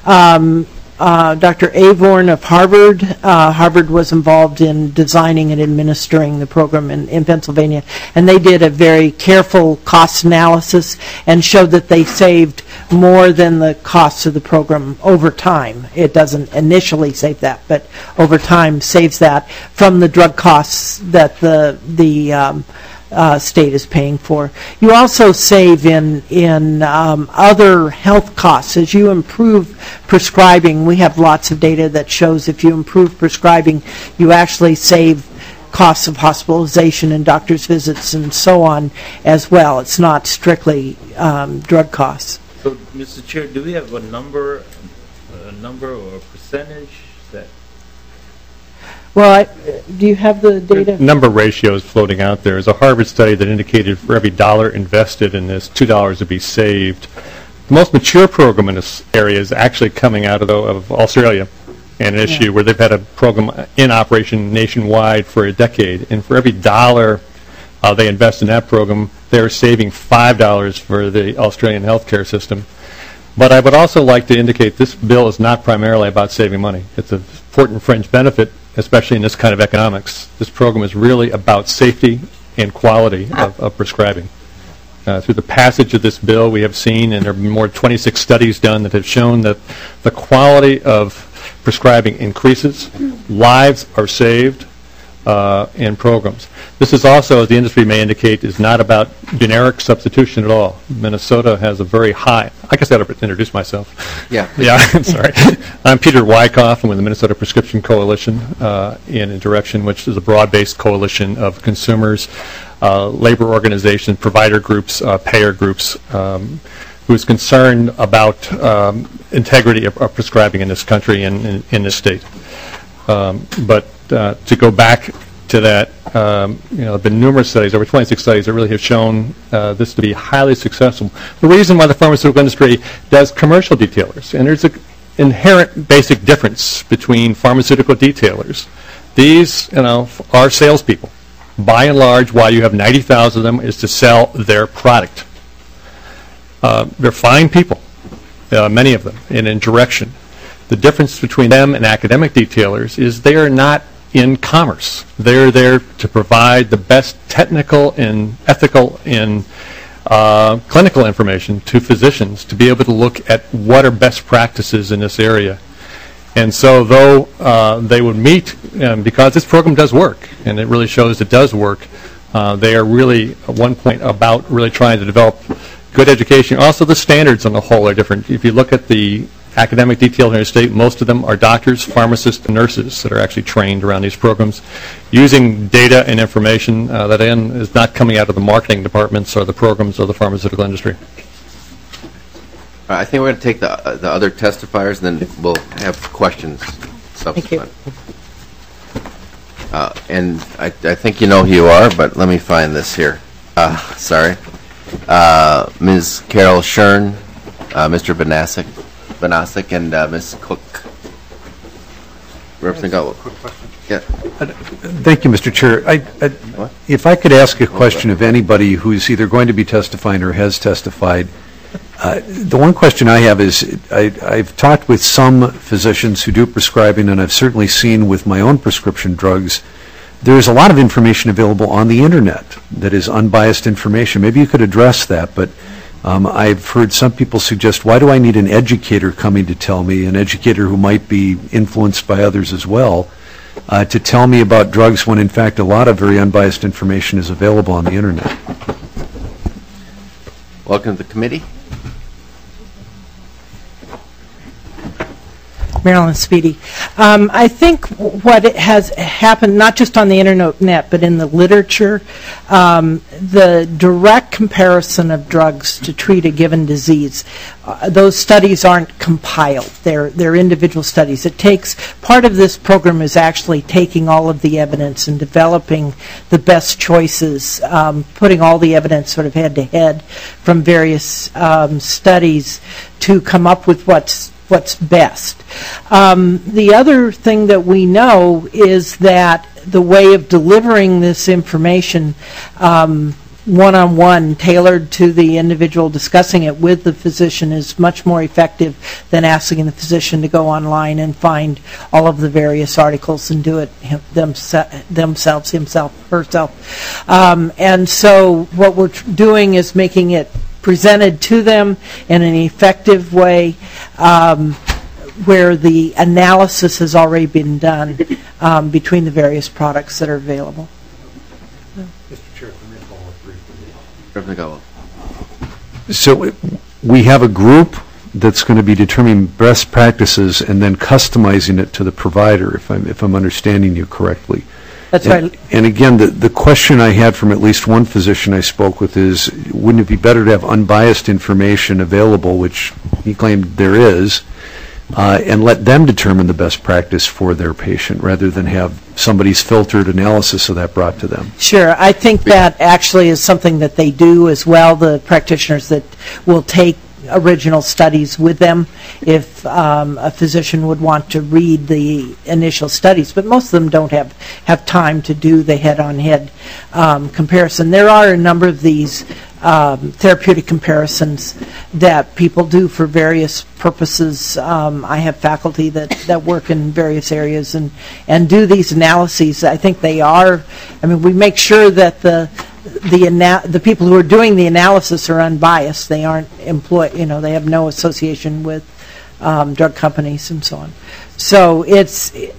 Dr. Avorn of Harvard. Harvard was involved in designing and administering the program in Pennsylvania, and they did a very careful cost analysis and showed that they saved more than the costs of the program over time. It doesn't initially save that, but over time saves that from the drug costs that the state is paying for. You also save in other health costs. As you improve prescribing, we have lots of data that shows if you improve prescribing, you actually save costs of hospitalization and doctor's visits and so on as well. It's not strictly drug costs. So, Mr. Chair, do we have a number or a percentage that? Well, do you have the data? The number of ratios floating out there is a Harvard study that indicated for every $1 invested in this, $2 would be saved. The most mature program in this area is actually coming out of Australia, and an issue where they've had a program in operation nationwide for a decade, and for every $1 they invest in that program, they're saving $5 for the Australian healthcare system. But I would also like to indicate this bill is not primarily about saving money. It's an important fringe benefit, especially in this kind of economics. This program is really about safety and quality of prescribing. Through the passage of this bill, we have seen, and there have been more than 26 studies done that have shown that the quality of prescribing increases, lives are saved, in programs. This is also, as the industry may indicate, is not about generic substitution at all. Minnesota has a very high, I guess I ought to introduce myself. Yeah. Yeah, I'm sorry. I'm Peter Wyckoff. I'm with the Minnesota Prescription Coalition in a direction which is a broad-based coalition of consumers, labor organizations, provider groups, payer groups, who is concerned about integrity of prescribing in this country and in this state. But to go back to that, there have been numerous studies, over 26 studies, that really have shown this to be highly successful. The reason why the pharmaceutical industry does commercial detailers, and there's an inherent basic difference between pharmaceutical detailers. These, are salespeople. By and large, why you have 90,000 of them is to sell their product. They're fine people, many of them, and in direction. The difference between them and academic detailers is they are not in commerce. They're there to provide the best technical and ethical and clinical information to physicians to be able to look at what are best practices in this area. And so though they would meet, because this program does work, and it really shows it does work, they are really at one point about really trying to develop good education. Also, the standards on the whole are different. If you look at the academic detail in the state, most of them are doctors, pharmacists, and nurses that are actually trained around these programs using data and information that is not coming out of the marketing departments or the programs of the pharmaceutical industry. I think we're going to take the other testifiers, and then we'll have questions subsequent. Thank you. And I think you know who you are, but let me find this here. Sorry. Ms. Carol Schern, Mr. Banasic, and Ms. Cook. Representative Gutwell. Yeah. Thank you, Mr. Chair. If I could ask a question of anybody who's either going to be testifying or has testified, the one question I have is I've talked with some physicians who do prescribing, and I've certainly seen with my own prescription drugs, there's a lot of information available on the Internet that is unbiased information. Maybe you could address that, but I've heard some people suggest, why do I need an educator coming to tell me, an educator who might be influenced by others as well, to tell me about drugs when, in fact, a lot of very unbiased information is available on the Internet? Welcome to the committee. Marilyn Speedy. I think what has happened, not just on the Internet, but in the literature, the direct comparison of drugs to treat a given disease, those studies aren't compiled. They're individual studies. It takes, part of this program is actually taking all of the evidence and developing the best choices, putting all the evidence sort of head-to-head from various studies to come up with what's best. The other thing that we know is that the way of delivering this information one-on-one, tailored to the individual discussing it with the physician, is much more effective than asking the physician to go online and find all of the various articles and do it themselves, himself, herself. And so what we're doing is making it presented to them in an effective way where the analysis has already been done between the various products that are available. Mr. Chair, let me follow up briefly. Representative Gutwell. So we have a group that's going to be determining best practices and then customizing it to the provider, if I'm understanding you correctly. That's right. And again, the question I had from at least one physician I spoke with is, wouldn't it be better to have unbiased information available, which he claimed there is, and let them determine the best practice for their patient rather than have somebody's filtered analysis of that brought to them? Sure. I think that actually is something that they do as well, the practitioners that will take original studies with them if a physician would want to read the initial studies, but most of them don't have time to do the head-on-head comparison. There are a number of these therapeutic comparisons that people do for various purposes. I have faculty that work in various areas and do these analyses. I think they are, we make sure that the people who are doing the analysis are unbiased. They aren't employed, they have no association with drug companies and so on. So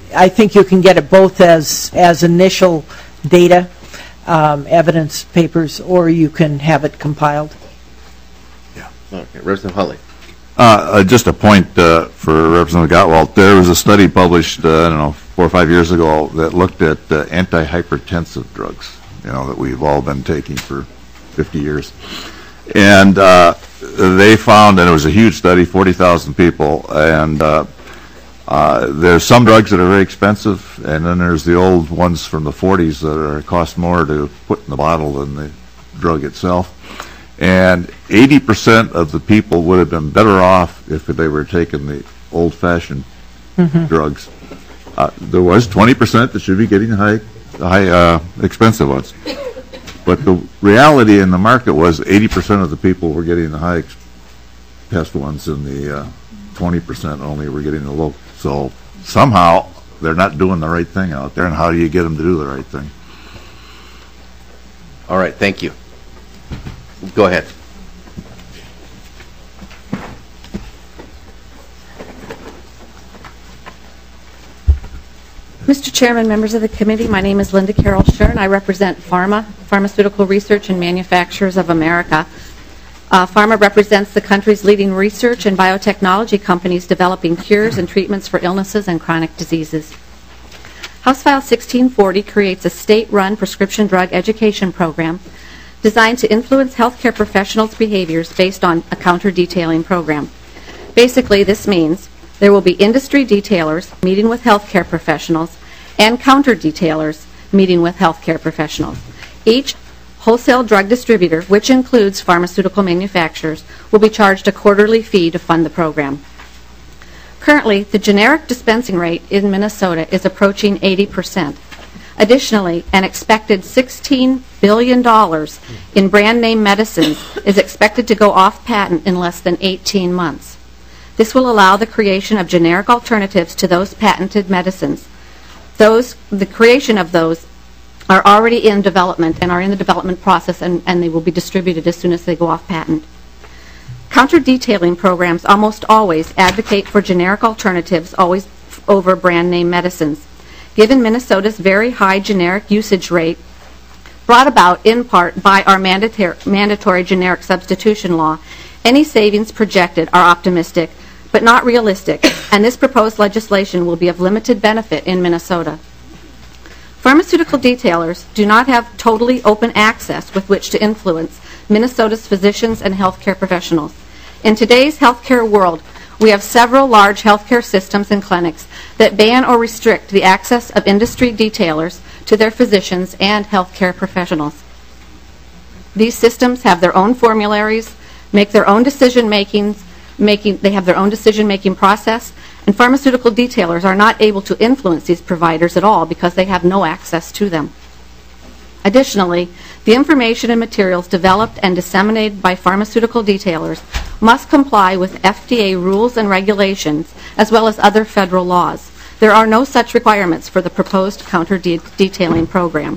I think you can get it both as initial data, evidence papers, or you can have it compiled. Okay, Representative Hulley. Just a point for Representative Gottwald. There was a study published, I don't know, 4 or 5 years ago that looked at antihypertensive drugs, that we've all been taking for 50 years. And they found, and it was a huge study, 40,000 people, and there's some drugs that are very expensive, and then there's the old ones from the 40s that cost more to put in the bottle than the drug itself. And 80% of the people would have been better off if they were taking the old-fashioned drugs. There was 20% that should be getting the high expensive ones. But the reality in the market was 80% of the people were getting the high test ones, and the 20% only were getting the low. So somehow they're not doing the right thing out there, and how do you get them to do the right thing? All right, thank you. Go ahead. Mr. Chairman, members of the committee, my name is Linda Carroll Schern. I represent PhRMA, Pharmaceutical Research and Manufacturers of America. PhRMA represents the country's leading research and biotechnology companies developing cures and treatments for illnesses and chronic diseases. House File 1640 creates a state-run prescription drug education program designed to influence healthcare professionals' behaviors based on a counter-detailing program. Basically, this means there will be industry detailers meeting with healthcare professionals and counter-detailers meeting with healthcare professionals. Each wholesale drug distributor, which includes pharmaceutical manufacturers, will be charged a quarterly fee to fund the program. Currently, the generic dispensing rate in Minnesota is approaching 80%. Additionally, an expected $16 billion in brand name medicines is expected to go off patent in less than 18 months. This will allow the creation of generic alternatives to those patented medicines. The creation of those are already in development and are in the development process, and they will be distributed as soon as they go off patent. Counter-detailing programs almost always advocate for generic alternatives always over brand name medicines. Given Minnesota's very high generic usage rate, brought about in part by our mandatory generic substitution law, any savings projected are optimistic, but not realistic, and this proposed legislation will be of limited benefit in Minnesota. Pharmaceutical detailers do not have totally open access with which to influence Minnesota's physicians and healthcare professionals. In today's healthcare world, we have several large healthcare systems and clinics that ban or restrict the access of industry detailers to their physicians and healthcare professionals. These systems have their own formularies, make their own decision-making, they have their own decision-making process, and pharmaceutical detailers are not able to influence these providers at all because they have no access to them. Additionally, the information and materials developed and disseminated by pharmaceutical detailers must comply with FDA rules and regulations as well as other federal laws. There are no such requirements for the proposed counter-detailing program.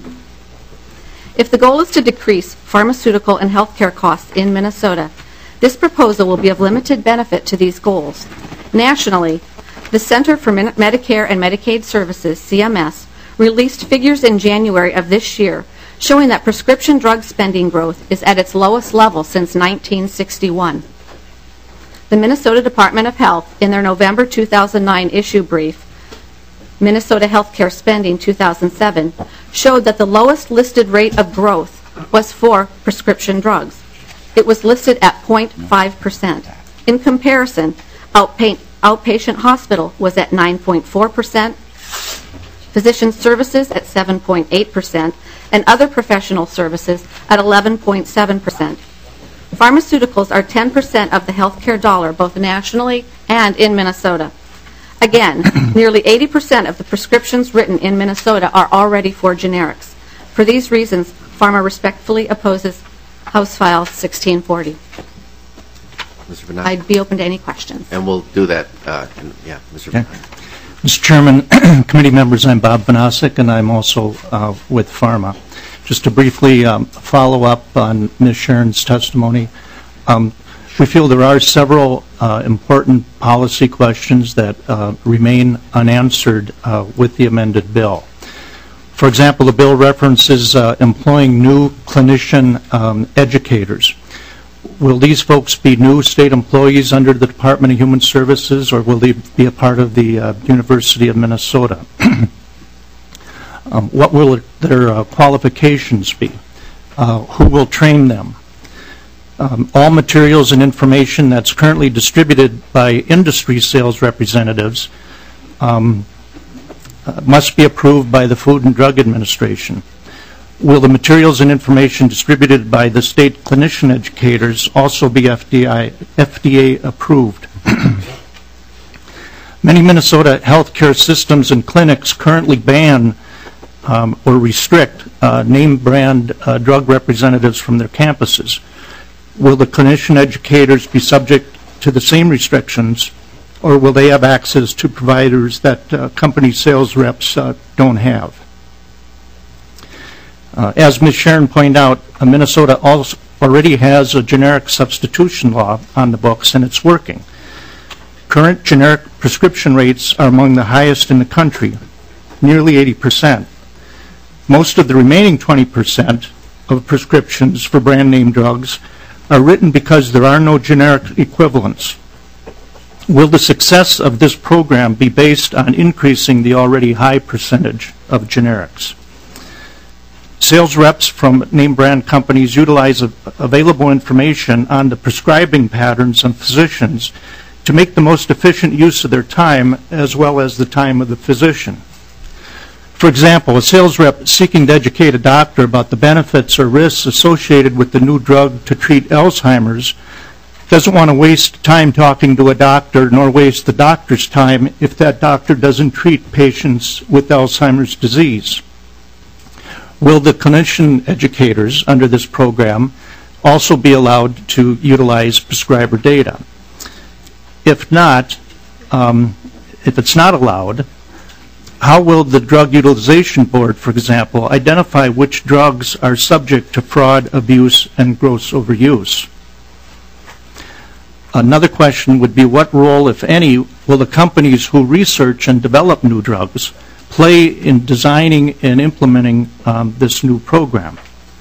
If the goal is to decrease pharmaceutical and healthcare costs in Minnesota, this proposal will be of limited benefit to these goals. Nationally, the Center for Medicare and Medicaid Services, CMS, released figures in January of this year showing that prescription drug spending growth is at its lowest level since 1961. The Minnesota Department of Health, in their November 2009 issue brief, Minnesota Healthcare Spending 2007, showed that the lowest listed rate of growth was for prescription drugs. It was listed at 0.5%. In comparison, outpatient hospital was at 9.4%, physician services at 7.8%, and other professional services at 11.7%. Pharmaceuticals are 10% of the healthcare dollar, both nationally and in Minnesota. Again, nearly 80% of the prescriptions written in Minnesota are already for generics. For these reasons, PhRMA respectfully opposes House File 1640. Mr. Bernard. I'd be open to any questions. And we'll do that. Mr. Bernard. Mr. Chairman, committee members, I'm Bob Vanasek, and I'm also with PhRMA. Just to briefly follow up on Ms. Schern's testimony, We feel there are several important policy questions that remain unanswered with the amended bill. For example, the bill references employing new clinician educators. Will these folks be new state employees under the Department of Human Services, or will they be a part of the University of Minnesota? What will their qualifications be? Who will train them? All materials and information that's currently distributed by industry sales representatives must be approved by the Food and Drug Administration. Will the materials and information distributed by the state clinician educators also be FDA approved? Many Minnesota healthcare systems and clinics currently ban or restrict name brand drug representatives from their campuses. Will the clinician educators be subject to the same restrictions, or will they have access to providers that company sales reps don't have? As Ms. Sharon pointed out, Minnesota already has a generic substitution law on the books, and it's working. Current generic prescription rates are among the highest in the country, nearly 80%. Most of the remaining 20% of prescriptions for brand name drugs are written because there are no generic equivalents. Will the success of this program be based on increasing the already high percentage of generics? Sales reps from name brand companies utilize available information on the prescribing patterns of physicians to make the most efficient use of their time as well as the time of the physician. For example, a sales rep seeking to educate a doctor about the benefits or risks associated with the new drug to treat Alzheimer's doesn't want to waste time talking to a doctor, nor waste the doctor's time if that doctor doesn't treat patients with Alzheimer's disease. Will the clinician educators under this program also be allowed to utilize prescriber data? If not, if it's not allowed, how will the Drug Utilization Board, for example, identify which drugs are subject to fraud, abuse, and gross overuse? Another question would be, what role, if any, will the companies who research and develop new drugs play in designing and implementing this new program?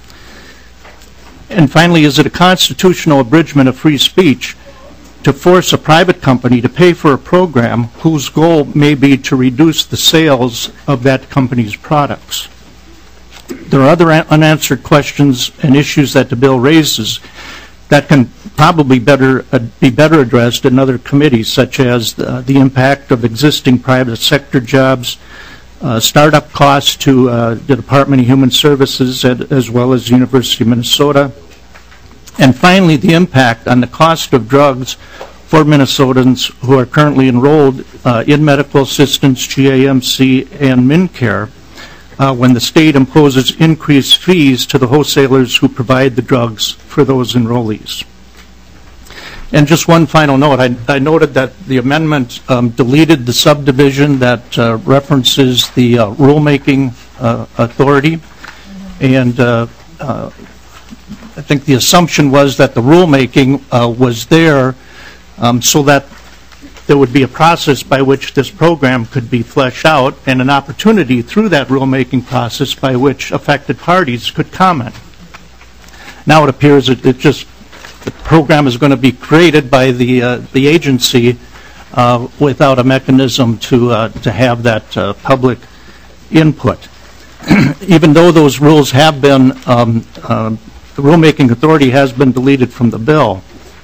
And finally, is it a constitutional abridgment of free speech to force a private company to pay for a program whose goal may be to reduce the sales of that company's products? There are other unanswered questions and issues that the bill raises that can probably be better addressed in other committees, such as the impact of existing private sector jobs, startup costs to the Department of Human Services as well as the University of Minnesota, and finally the impact on the cost of drugs for Minnesotans who are currently enrolled in medical assistance, GAMC, and MinCare when the state imposes increased fees to the wholesalers who provide the drugs for those enrollees. And just one final note, I noted that the amendment deleted the subdivision that references the rulemaking authority, and I think the assumption was that the rulemaking was there so that there would be a process by which this program could be fleshed out and an opportunity through that rulemaking process by which affected parties could comment. Now it appears that the program is going to be created by the agency without a mechanism to have that public input. Even though those rules have been, the rulemaking authority has been deleted from the bill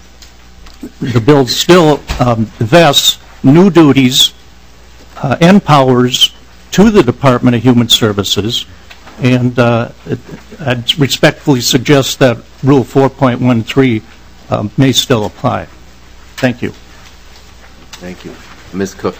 still vests new duties and powers to the Department of Human Services, and I'd respectfully suggest that Rule 4.13 may still apply. Thank you. Thank you. Ms. Cook.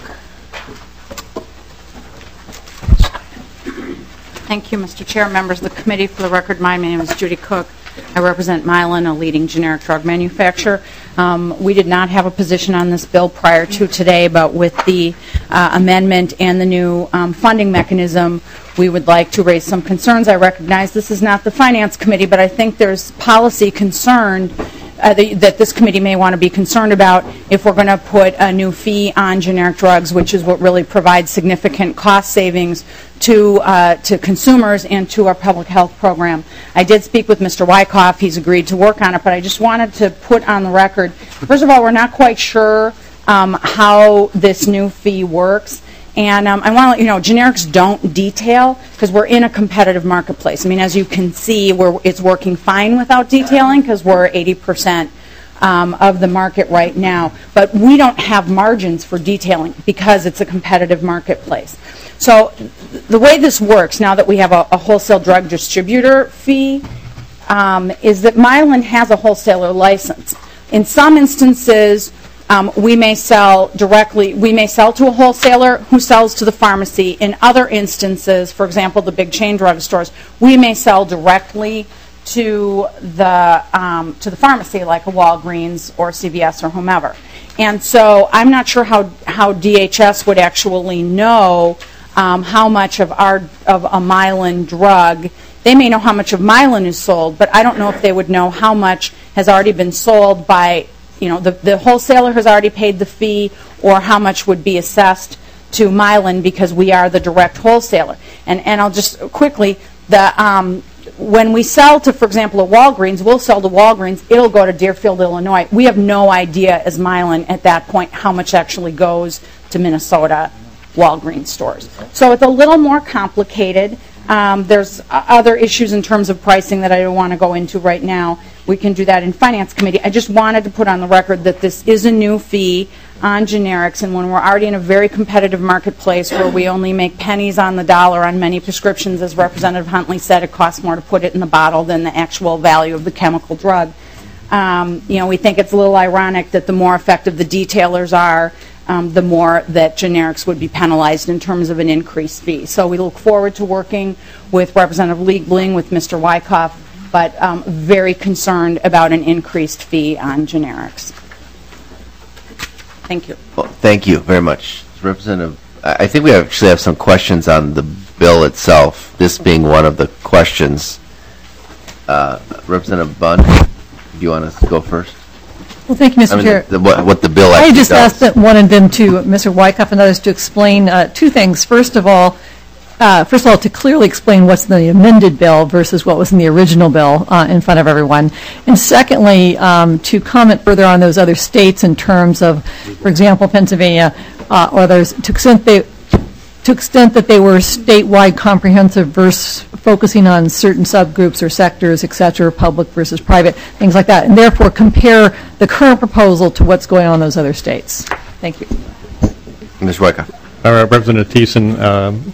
Thank you, Mr. Chair, members of the committee. For the record, my name is Judy Cook. I represent Mylan, a leading generic drug manufacturer. We did not have a position on this bill prior to today, but with the amendment and the new funding mechanism, we would like to raise some concerns. I recognize this is not the Finance Committee, but I think there's policy concern that this committee may want to be concerned about if we're going to put a new fee on generic drugs, which is what really provides significant cost savings to consumers and to our public health program. I did speak with Mr. Wyckoff. He's agreed to work on it, but I just wanted to put on the record, first of all, we're not quite sure how this new fee works. And I want to let you know, generics don't detail because we're in a competitive marketplace. I mean, as you can see, it's working fine without detailing because we're 80% of the market right now. But we don't have margins for detailing because it's a competitive marketplace. So the way this works, now that we have a wholesale drug distributor fee, is that Mylan has a wholesaler license. In some instances, we may sell directly, we may sell to a wholesaler who sells to the pharmacy. In other instances, for example, the big chain drugstores, we may sell directly to the pharmacy, like a Walgreens or CVS or whomever. And so I'm not sure how DHS would actually know how much of a Mylan drug. They may know how much of Mylan is sold, but I don't know if they would know how much has already been sold by, you know, the wholesaler has already paid the fee, or how much would be assessed to Mylan because we are the direct wholesaler. And I'll just quickly, when we sell to, for example, a Walgreens, we'll sell to Walgreens, it'll go to Deerfield, Illinois. We have no idea as Mylan at that point how much actually goes to Minnesota Walgreens stores. So it's a little more complicated. There's other issues in terms of pricing that I don't want to go into right now. We can do that in Finance Committee. I just wanted to put on the record that this is a new fee on generics, and when we're already in a very competitive marketplace where we only make pennies on the dollar on many prescriptions, as Representative Huntley said, it costs more to put it in the bottle than the actual value of the chemical drug. We think it's a little ironic that the more effective the detailers are, the more that generics would be penalized in terms of an increased fee. So we look forward to working with Representative Liebling, with Mr. Wyckoff, but very concerned about an increased fee on generics. Thank you. Well, thank you very much. Representative, I think we actually have some questions on the bill itself, this being one of the questions. Representative Bunn, do you want us to go first? Well, thank you, Mr. Chair. What the bill actually does. I just wanted them to, Mr. Wyckoff and others, to explain two things. First of all, to clearly explain what's in the amended bill versus what was in the original bill in front of everyone. And secondly, to comment further on those other states in terms of, for example, Pennsylvania or others, to extent that they were statewide comprehensive versus focusing on certain subgroups or sectors, et cetera, public versus private, things like that, and therefore compare the current proposal to what's going on in those other states. Thank you. Mr. Wyckoff. Representative Thiessen,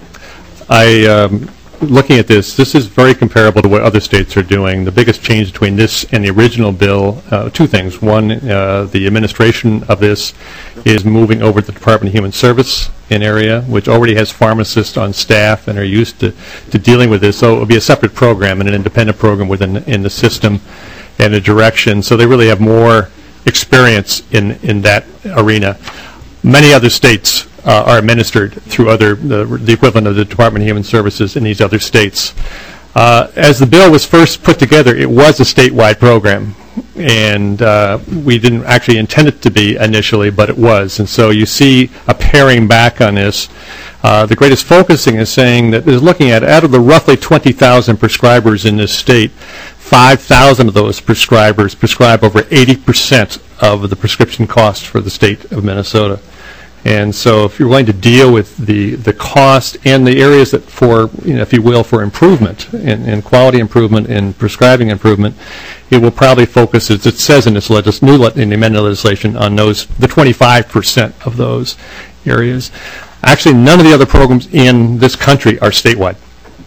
looking at this is very comparable to what other states are doing. The biggest change between this and the original bill, two things. One, the administration of this is moving over to the Department of Human Service in area, which already has pharmacists on staff and are used to dealing with this. So it will be a separate program and an independent program within the system and the direction. So they really have more experience in that arena. Many other states are administered through the equivalent of the Department of Human Services in these other states. As the bill was first put together, it was a statewide program, and we didn't actually intend it to be initially, but it was. And so you see a paring back on this. The greatest focusing is saying that is looking at, out of the roughly 20,000 prescribers in this state, 5,000 of those prescribers prescribe over 80% of the prescription cost for the state of Minnesota. And so if you're going to deal with the cost and the areas that for, if you will, for improvement in quality improvement and prescribing improvement, it will probably focus, as it says in this in the amended legislation, on the 25% of those areas. Actually, none of the other programs in this country are statewide.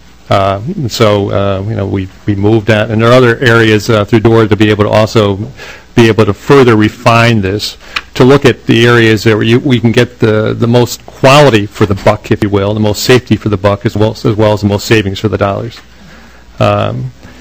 We moved that, and there are other areas through DORA to be able to also be able to further refine this, to look at the areas where we can get the most quality for the buck, if you will, the most safety for the buck, as well as the most savings for the dollars. So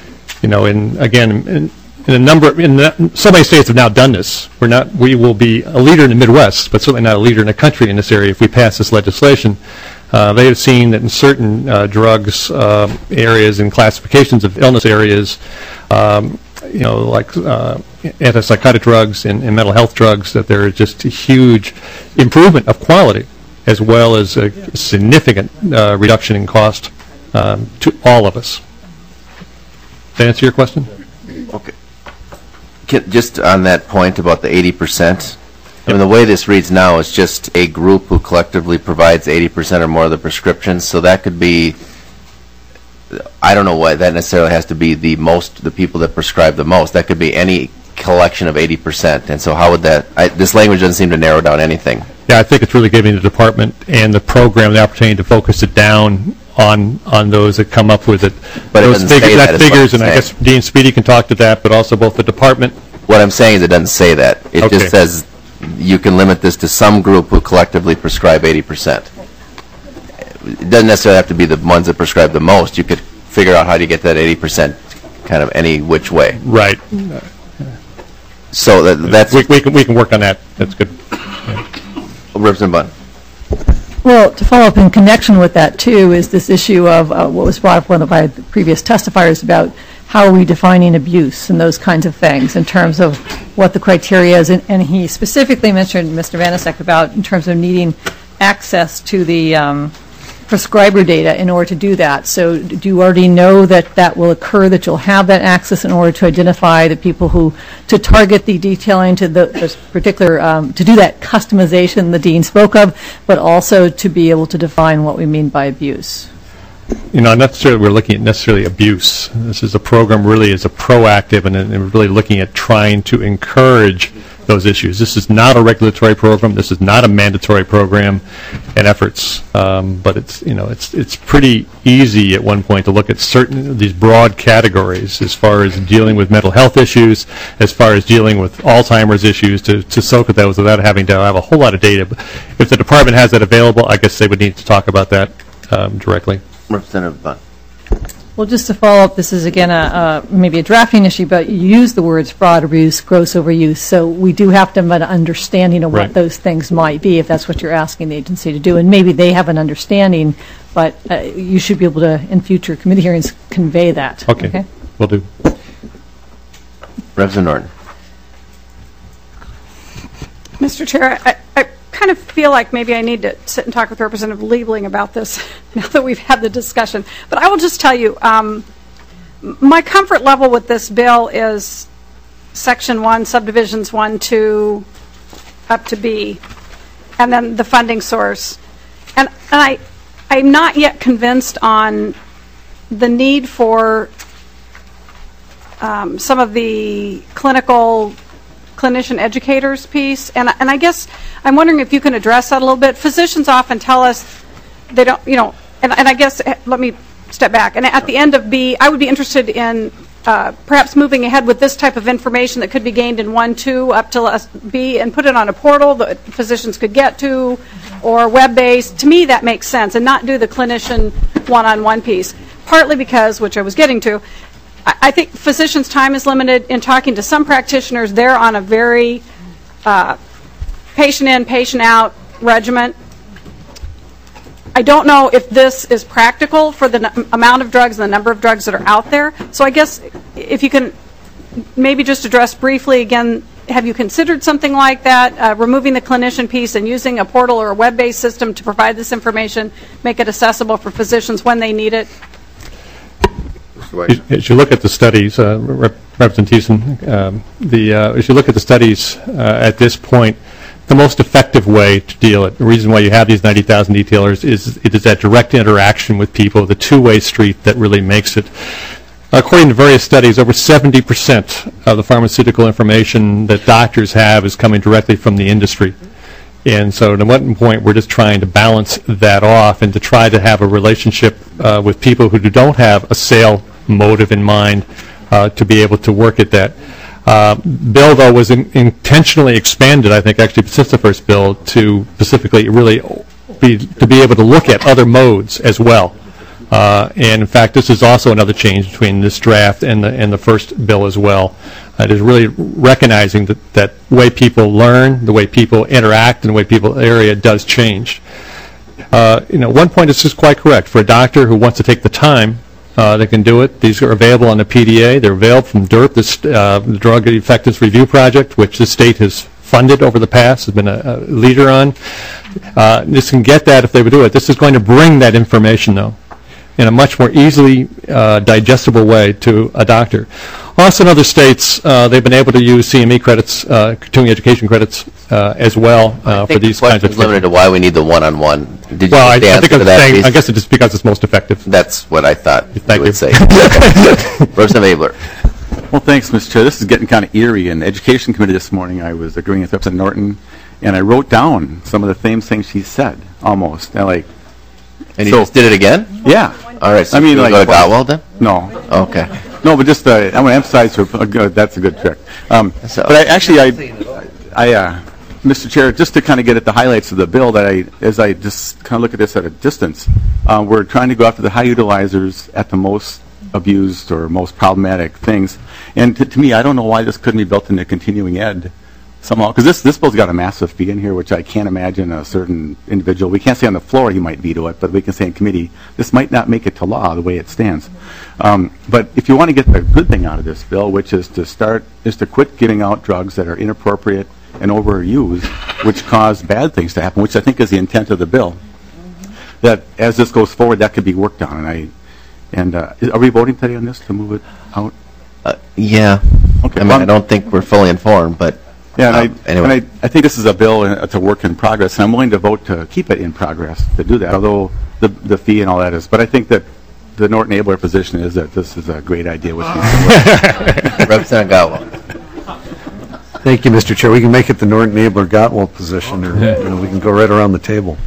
many states have now done this. We will be a leader in the Midwest, but certainly not a leader in the country in this area if we pass this legislation. They have seen that in certain drugs areas and classifications of illness areas, antipsychotic drugs and mental health drugs, that there is just a huge improvement of quality as well as a significant reduction in cost to all of us. Did that answer your question? Okay. Just on that point about the 80%, I mean, the way this reads now is just a group who collectively provides 80% or more of the prescriptions, so that could be, I don't know why that necessarily has to be the people that prescribe the most. That could be any collection of 80%, and so how would that, this language doesn't seem to narrow down anything. Yeah, I think it's really giving the department and the program the opportunity to focus it down on those that come up with it. But those it doesn't say that, is what figures, I'm and I guess Dean Speedy can talk to that, but also both the department. What I'm saying is it doesn't say that. It Okay. just says you can limit this to some group who collectively prescribe 80%. It doesn't necessarily have to be the ones that prescribe the most. You could figure out how to get that 80% kind of any which way. Right. So that's... We can work on that. That's good. Representative Bunn. Well, to follow up in connection with that, too, is this issue of what was brought up by the previous testifiers about how are we defining abuse and those kinds of things in terms of what the criteria is. And he specifically mentioned, Mr. Vanasek, about in terms of needing access to the prescriber data in order to do that. So do you already know that that will occur, that you'll have that access in order to identify the people who, to target the detailing to the particular, to do that customization the Dean spoke of, but also to be able to define what we mean by abuse? You know, necessarily we're looking at necessarily abuse. This is a program really is a proactive and we're really looking at trying to encourage those issues. This is not a regulatory program. This is not a mandatory program and efforts. But it's, you know, it's pretty easy at one point to look at certain of these broad categories as far as dealing with mental health issues, as far as dealing with Alzheimer's issues, to soak at those without having to have a whole lot of data. But if the department has that available, I guess they would need to talk about that directly. Representative Bunn. Well, just to follow up, this is, again, maybe a drafting issue, but you use the words fraud, abuse, gross overuse, so we do have to have an understanding of what those things might be, if that's what you're asking the agency to do. And maybe they have an understanding, but you should be able to, in future committee hearings, convey that. Okay. Will do. Representative Norton. Mr. Chair, I kind of feel like maybe I need to sit and talk with Representative Liebling about this now that we've had the discussion. But I will just tell you, my comfort level with this bill is Section 1, Subdivisions 1, 2, up to B, and then the funding source. And I'm not yet convinced on the need for some of the clinician educators piece, and I guess I'm wondering if you can address that a little bit. Physicians often tell us they don't, you know, and I guess, let me step back. And at the end of B, I would be interested in perhaps moving ahead with this type of information that could be gained in 1, 2, up to B, and put it on a portal that physicians could get to, or web-based. To me, that makes sense, and not do the clinician one-on-one piece. Partly because, which I was getting to, I think physicians' time is limited. In talking to some practitioners, they're on a very patient in, patient out regimen. I don't know if this is practical for the amount of drugs and the number of drugs that are out there. So I guess if you can maybe just address briefly again, have you considered something like that, removing the clinician piece and using a portal or a web-based system to provide this information, make it accessible for physicians when they need it? As you look at the studies, Representative Thiessen, as you look at the studies at this point, the most effective way to deal it, the reason why you have these 90,000 detailers is it is that direct interaction with people, the two-way street that really makes it. According to various studies, over 70% of the pharmaceutical information that doctors have is coming directly from the industry. And so at one point, we're just trying to balance that off and to try to have a relationship with people who don't have a sale motive in mind to be able to work at that. Bill, though, was intentionally expanded, I think, actually since the first bill, to specifically really to be able to look at other modes as well. And in fact, this is also another change between this draft and the first bill as well. It is really recognizing that way people learn, the way people interact, and the way people area does change. One point is just quite correct. For a doctor who wants to take the time that can do it. These are available on the PDA. They're available from DERP, the Drug Effectiveness Review Project, which the state has funded over the past, has been a leader on. This can get that if they would do it. This is going to bring that information, though, in a much more easily digestible way to a doctor. Also in other states, they've been able to use CME credits, continuing education credits, as well for these kinds of things. Limited to why we need the one-on-one. Did well, you I think I was saying, piece? I guess it's just because it's most effective. That's what I thought Thank you would say. you. Representative Abler. Well, thanks, Mr. Chair. This is getting kind of eerie. In the Education Committee this morning, I was agreeing with Representative Norton, and I wrote down some of the same things she said, almost. And you just did it again? Yeah. All right. So I mean, you go to Gotwell then? No. Okay. No, but just I want to emphasize that's a good trick. But Mr. Chair, just to kind of get at the highlights of the bill, as I just kind of look at this at a distance, we're trying to go after the high utilizers at the most abused or most problematic things. And to me, I don't know why this couldn't be built into continuing ed somehow, because this bill's got a massive fee in here, which I can't imagine a certain individual. We can't say on the floor he might veto it, but we can say in committee, this might not make it to law the way it stands. But if you want to get the good thing out of this bill, which is to quit giving out drugs that are inappropriate and overused, which cause bad things to happen, which I think is the intent of the bill, that as this goes forward, that could be worked on. And are we voting today on this to move it out? Yeah. Okay. I mean, I don't think we're fully informed, but yeah. Anyway. And I think this is a bill, it's a work in progress, and I'm willing to vote to keep it in progress to do that, although the fee and all that is. But I think that the Norton Abler position is that this is a great idea. Representative Gotwell. Thank you, Mr. Chair. We can make it the Norton Abler Gotwell position, or we can go right around the table.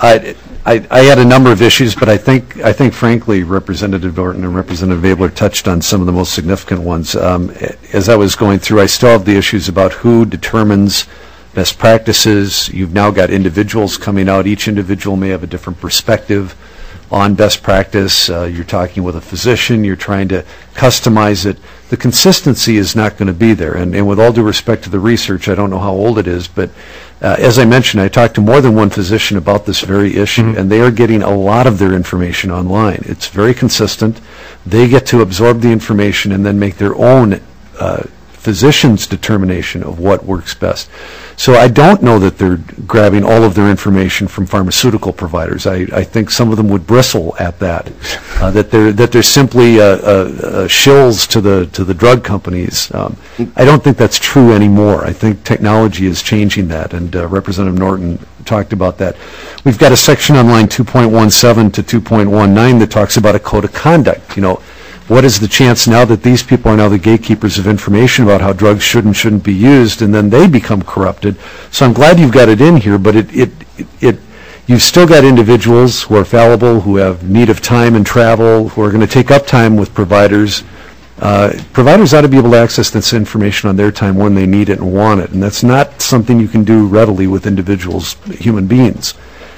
I had a number of issues, but I think frankly, Representative Norton and Representative Abler touched on some of the most significant ones. As I was going through, I still have the issues about who determines best practices. You've now got individuals coming out. Each individual may have a different perspective on best practice. You're talking with a physician. You're trying to customize it. The consistency is not going to be there. And with all due respect to the research, I don't know how old it is, but as I mentioned, I talked to more than one physician about this very issue, and they are getting a lot of their information online. It's very consistent. They get to absorb the information and then make their own physician's determination of what works best. So I don't know that they're grabbing all of their information from pharmaceutical providers. I think some of them would bristle at that, that they're simply shills to the drug companies. I don't think that's true anymore. I think technology is changing that, and Representative Norton talked about that. We've got a section on line 2.17 to 2.19 that talks about a code of conduct. What is the chance now that these people are now the gatekeepers of information about how drugs should and shouldn't be used, and then they become corrupted? So I'm glad you've got it in here, but you've still got individuals who are fallible, who have need of time and travel, who are going to take up time with providers. Providers ought to be able to access this information on their time when they need it and want it, and that's not something you can do readily with individuals, human beings.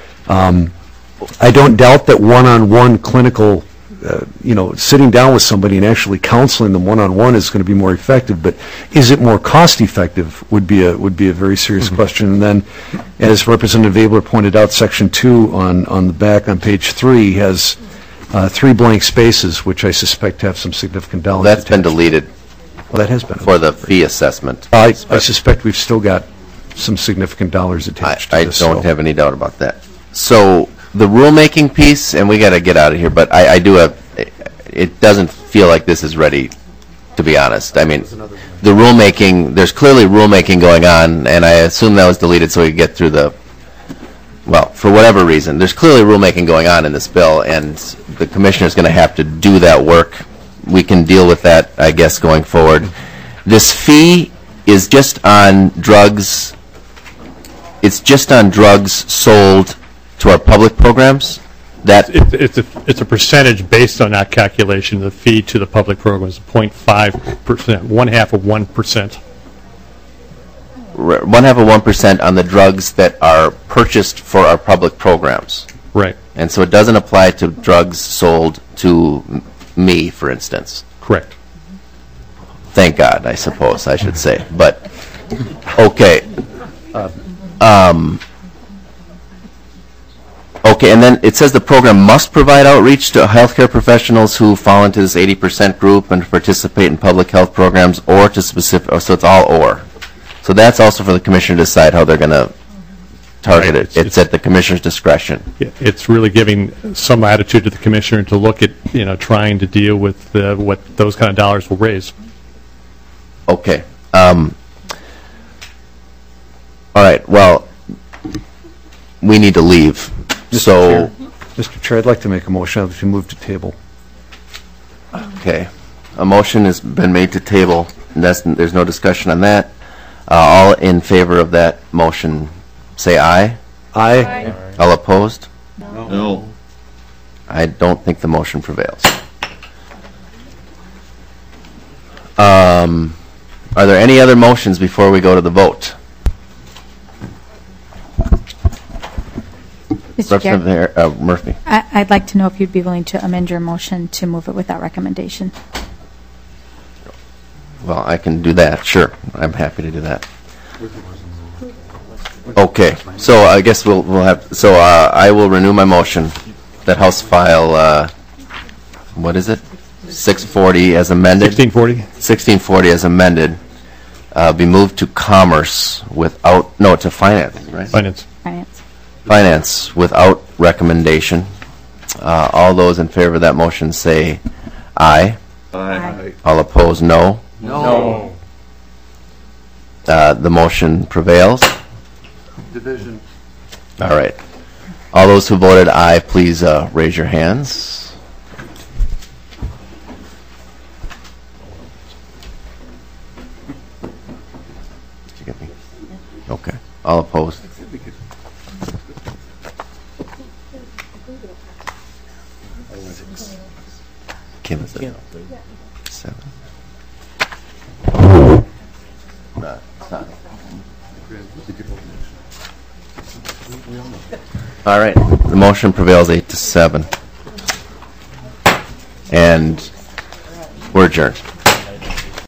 I don't doubt that one-on-one clinical sitting down with somebody and actually counseling them one-on-one is going to be more effective, but is it more cost-effective would be a very serious question. And then, as Representative Abler pointed out, Section 2 on the back on page 3 has 3 blank spaces, which I suspect have some significant dollars. That's been deleted. Well, that has been. For the fee assessment. I suspect we've still got some significant dollars attached to this. I don't have any doubt about that. So the rulemaking piece, and we got to get out of here, but I do have, it doesn't feel like this is ready, to be honest. I mean, the rulemaking, there's clearly rulemaking going on, and I assume that was deleted so we could get through well, for whatever reason, there's clearly rulemaking going on in this bill, and the commissioner's going to have to do that work. We can deal with that, I guess, going forward. This fee is just on drugs, it's just on drugs sold to our public programs? It's a percentage based on that calculation. The fee to the public program is 0.5%, 1/2 of 1%. 1/2 of 1% on the drugs that are purchased for our public programs. Right. And so it doesn't apply to drugs sold to me, for instance. Correct. Thank God, I suppose I should say. But, okay. Okay, and then it says the program must provide outreach to healthcare professionals who fall into this 80% group and participate in public health programs or to specific, so it's all or. So that's also for the commissioner to decide how they're going to target it. It's at the commissioner's discretion. It's really giving some latitude to the commissioner to look at, trying to deal with what those kind of dollars will raise. Okay. All right, well, we need to leave. Mr. Chair, I'd like to make a motion to move to table. Okay. A motion has been made to table. And there's no discussion on that. All in favor of that motion, say aye. Aye. All opposed? No. I don't think the motion prevails. Are there any other motions before we go to the vote? Mr. Chair, Representative Murphy. I'd like to know if you'd be willing to amend your motion to move it without recommendation. Well, I can do that, sure. I'm happy to do that. Okay, so I guess we'll have, so I will renew my motion that House File, what is it? 640 as amended? 1640 as amended, be moved to Commerce without, no, to Finance, right? Finance without recommendation. All those in favor of that motion say aye. Aye. All opposed, no. No. The motion prevails. Division. All right. All those who voted aye, please raise your hands. Did you get me? Okay. All opposed? Kim, is it? 7. No, it's not. All right, the motion prevails 8-7. And we're adjourned.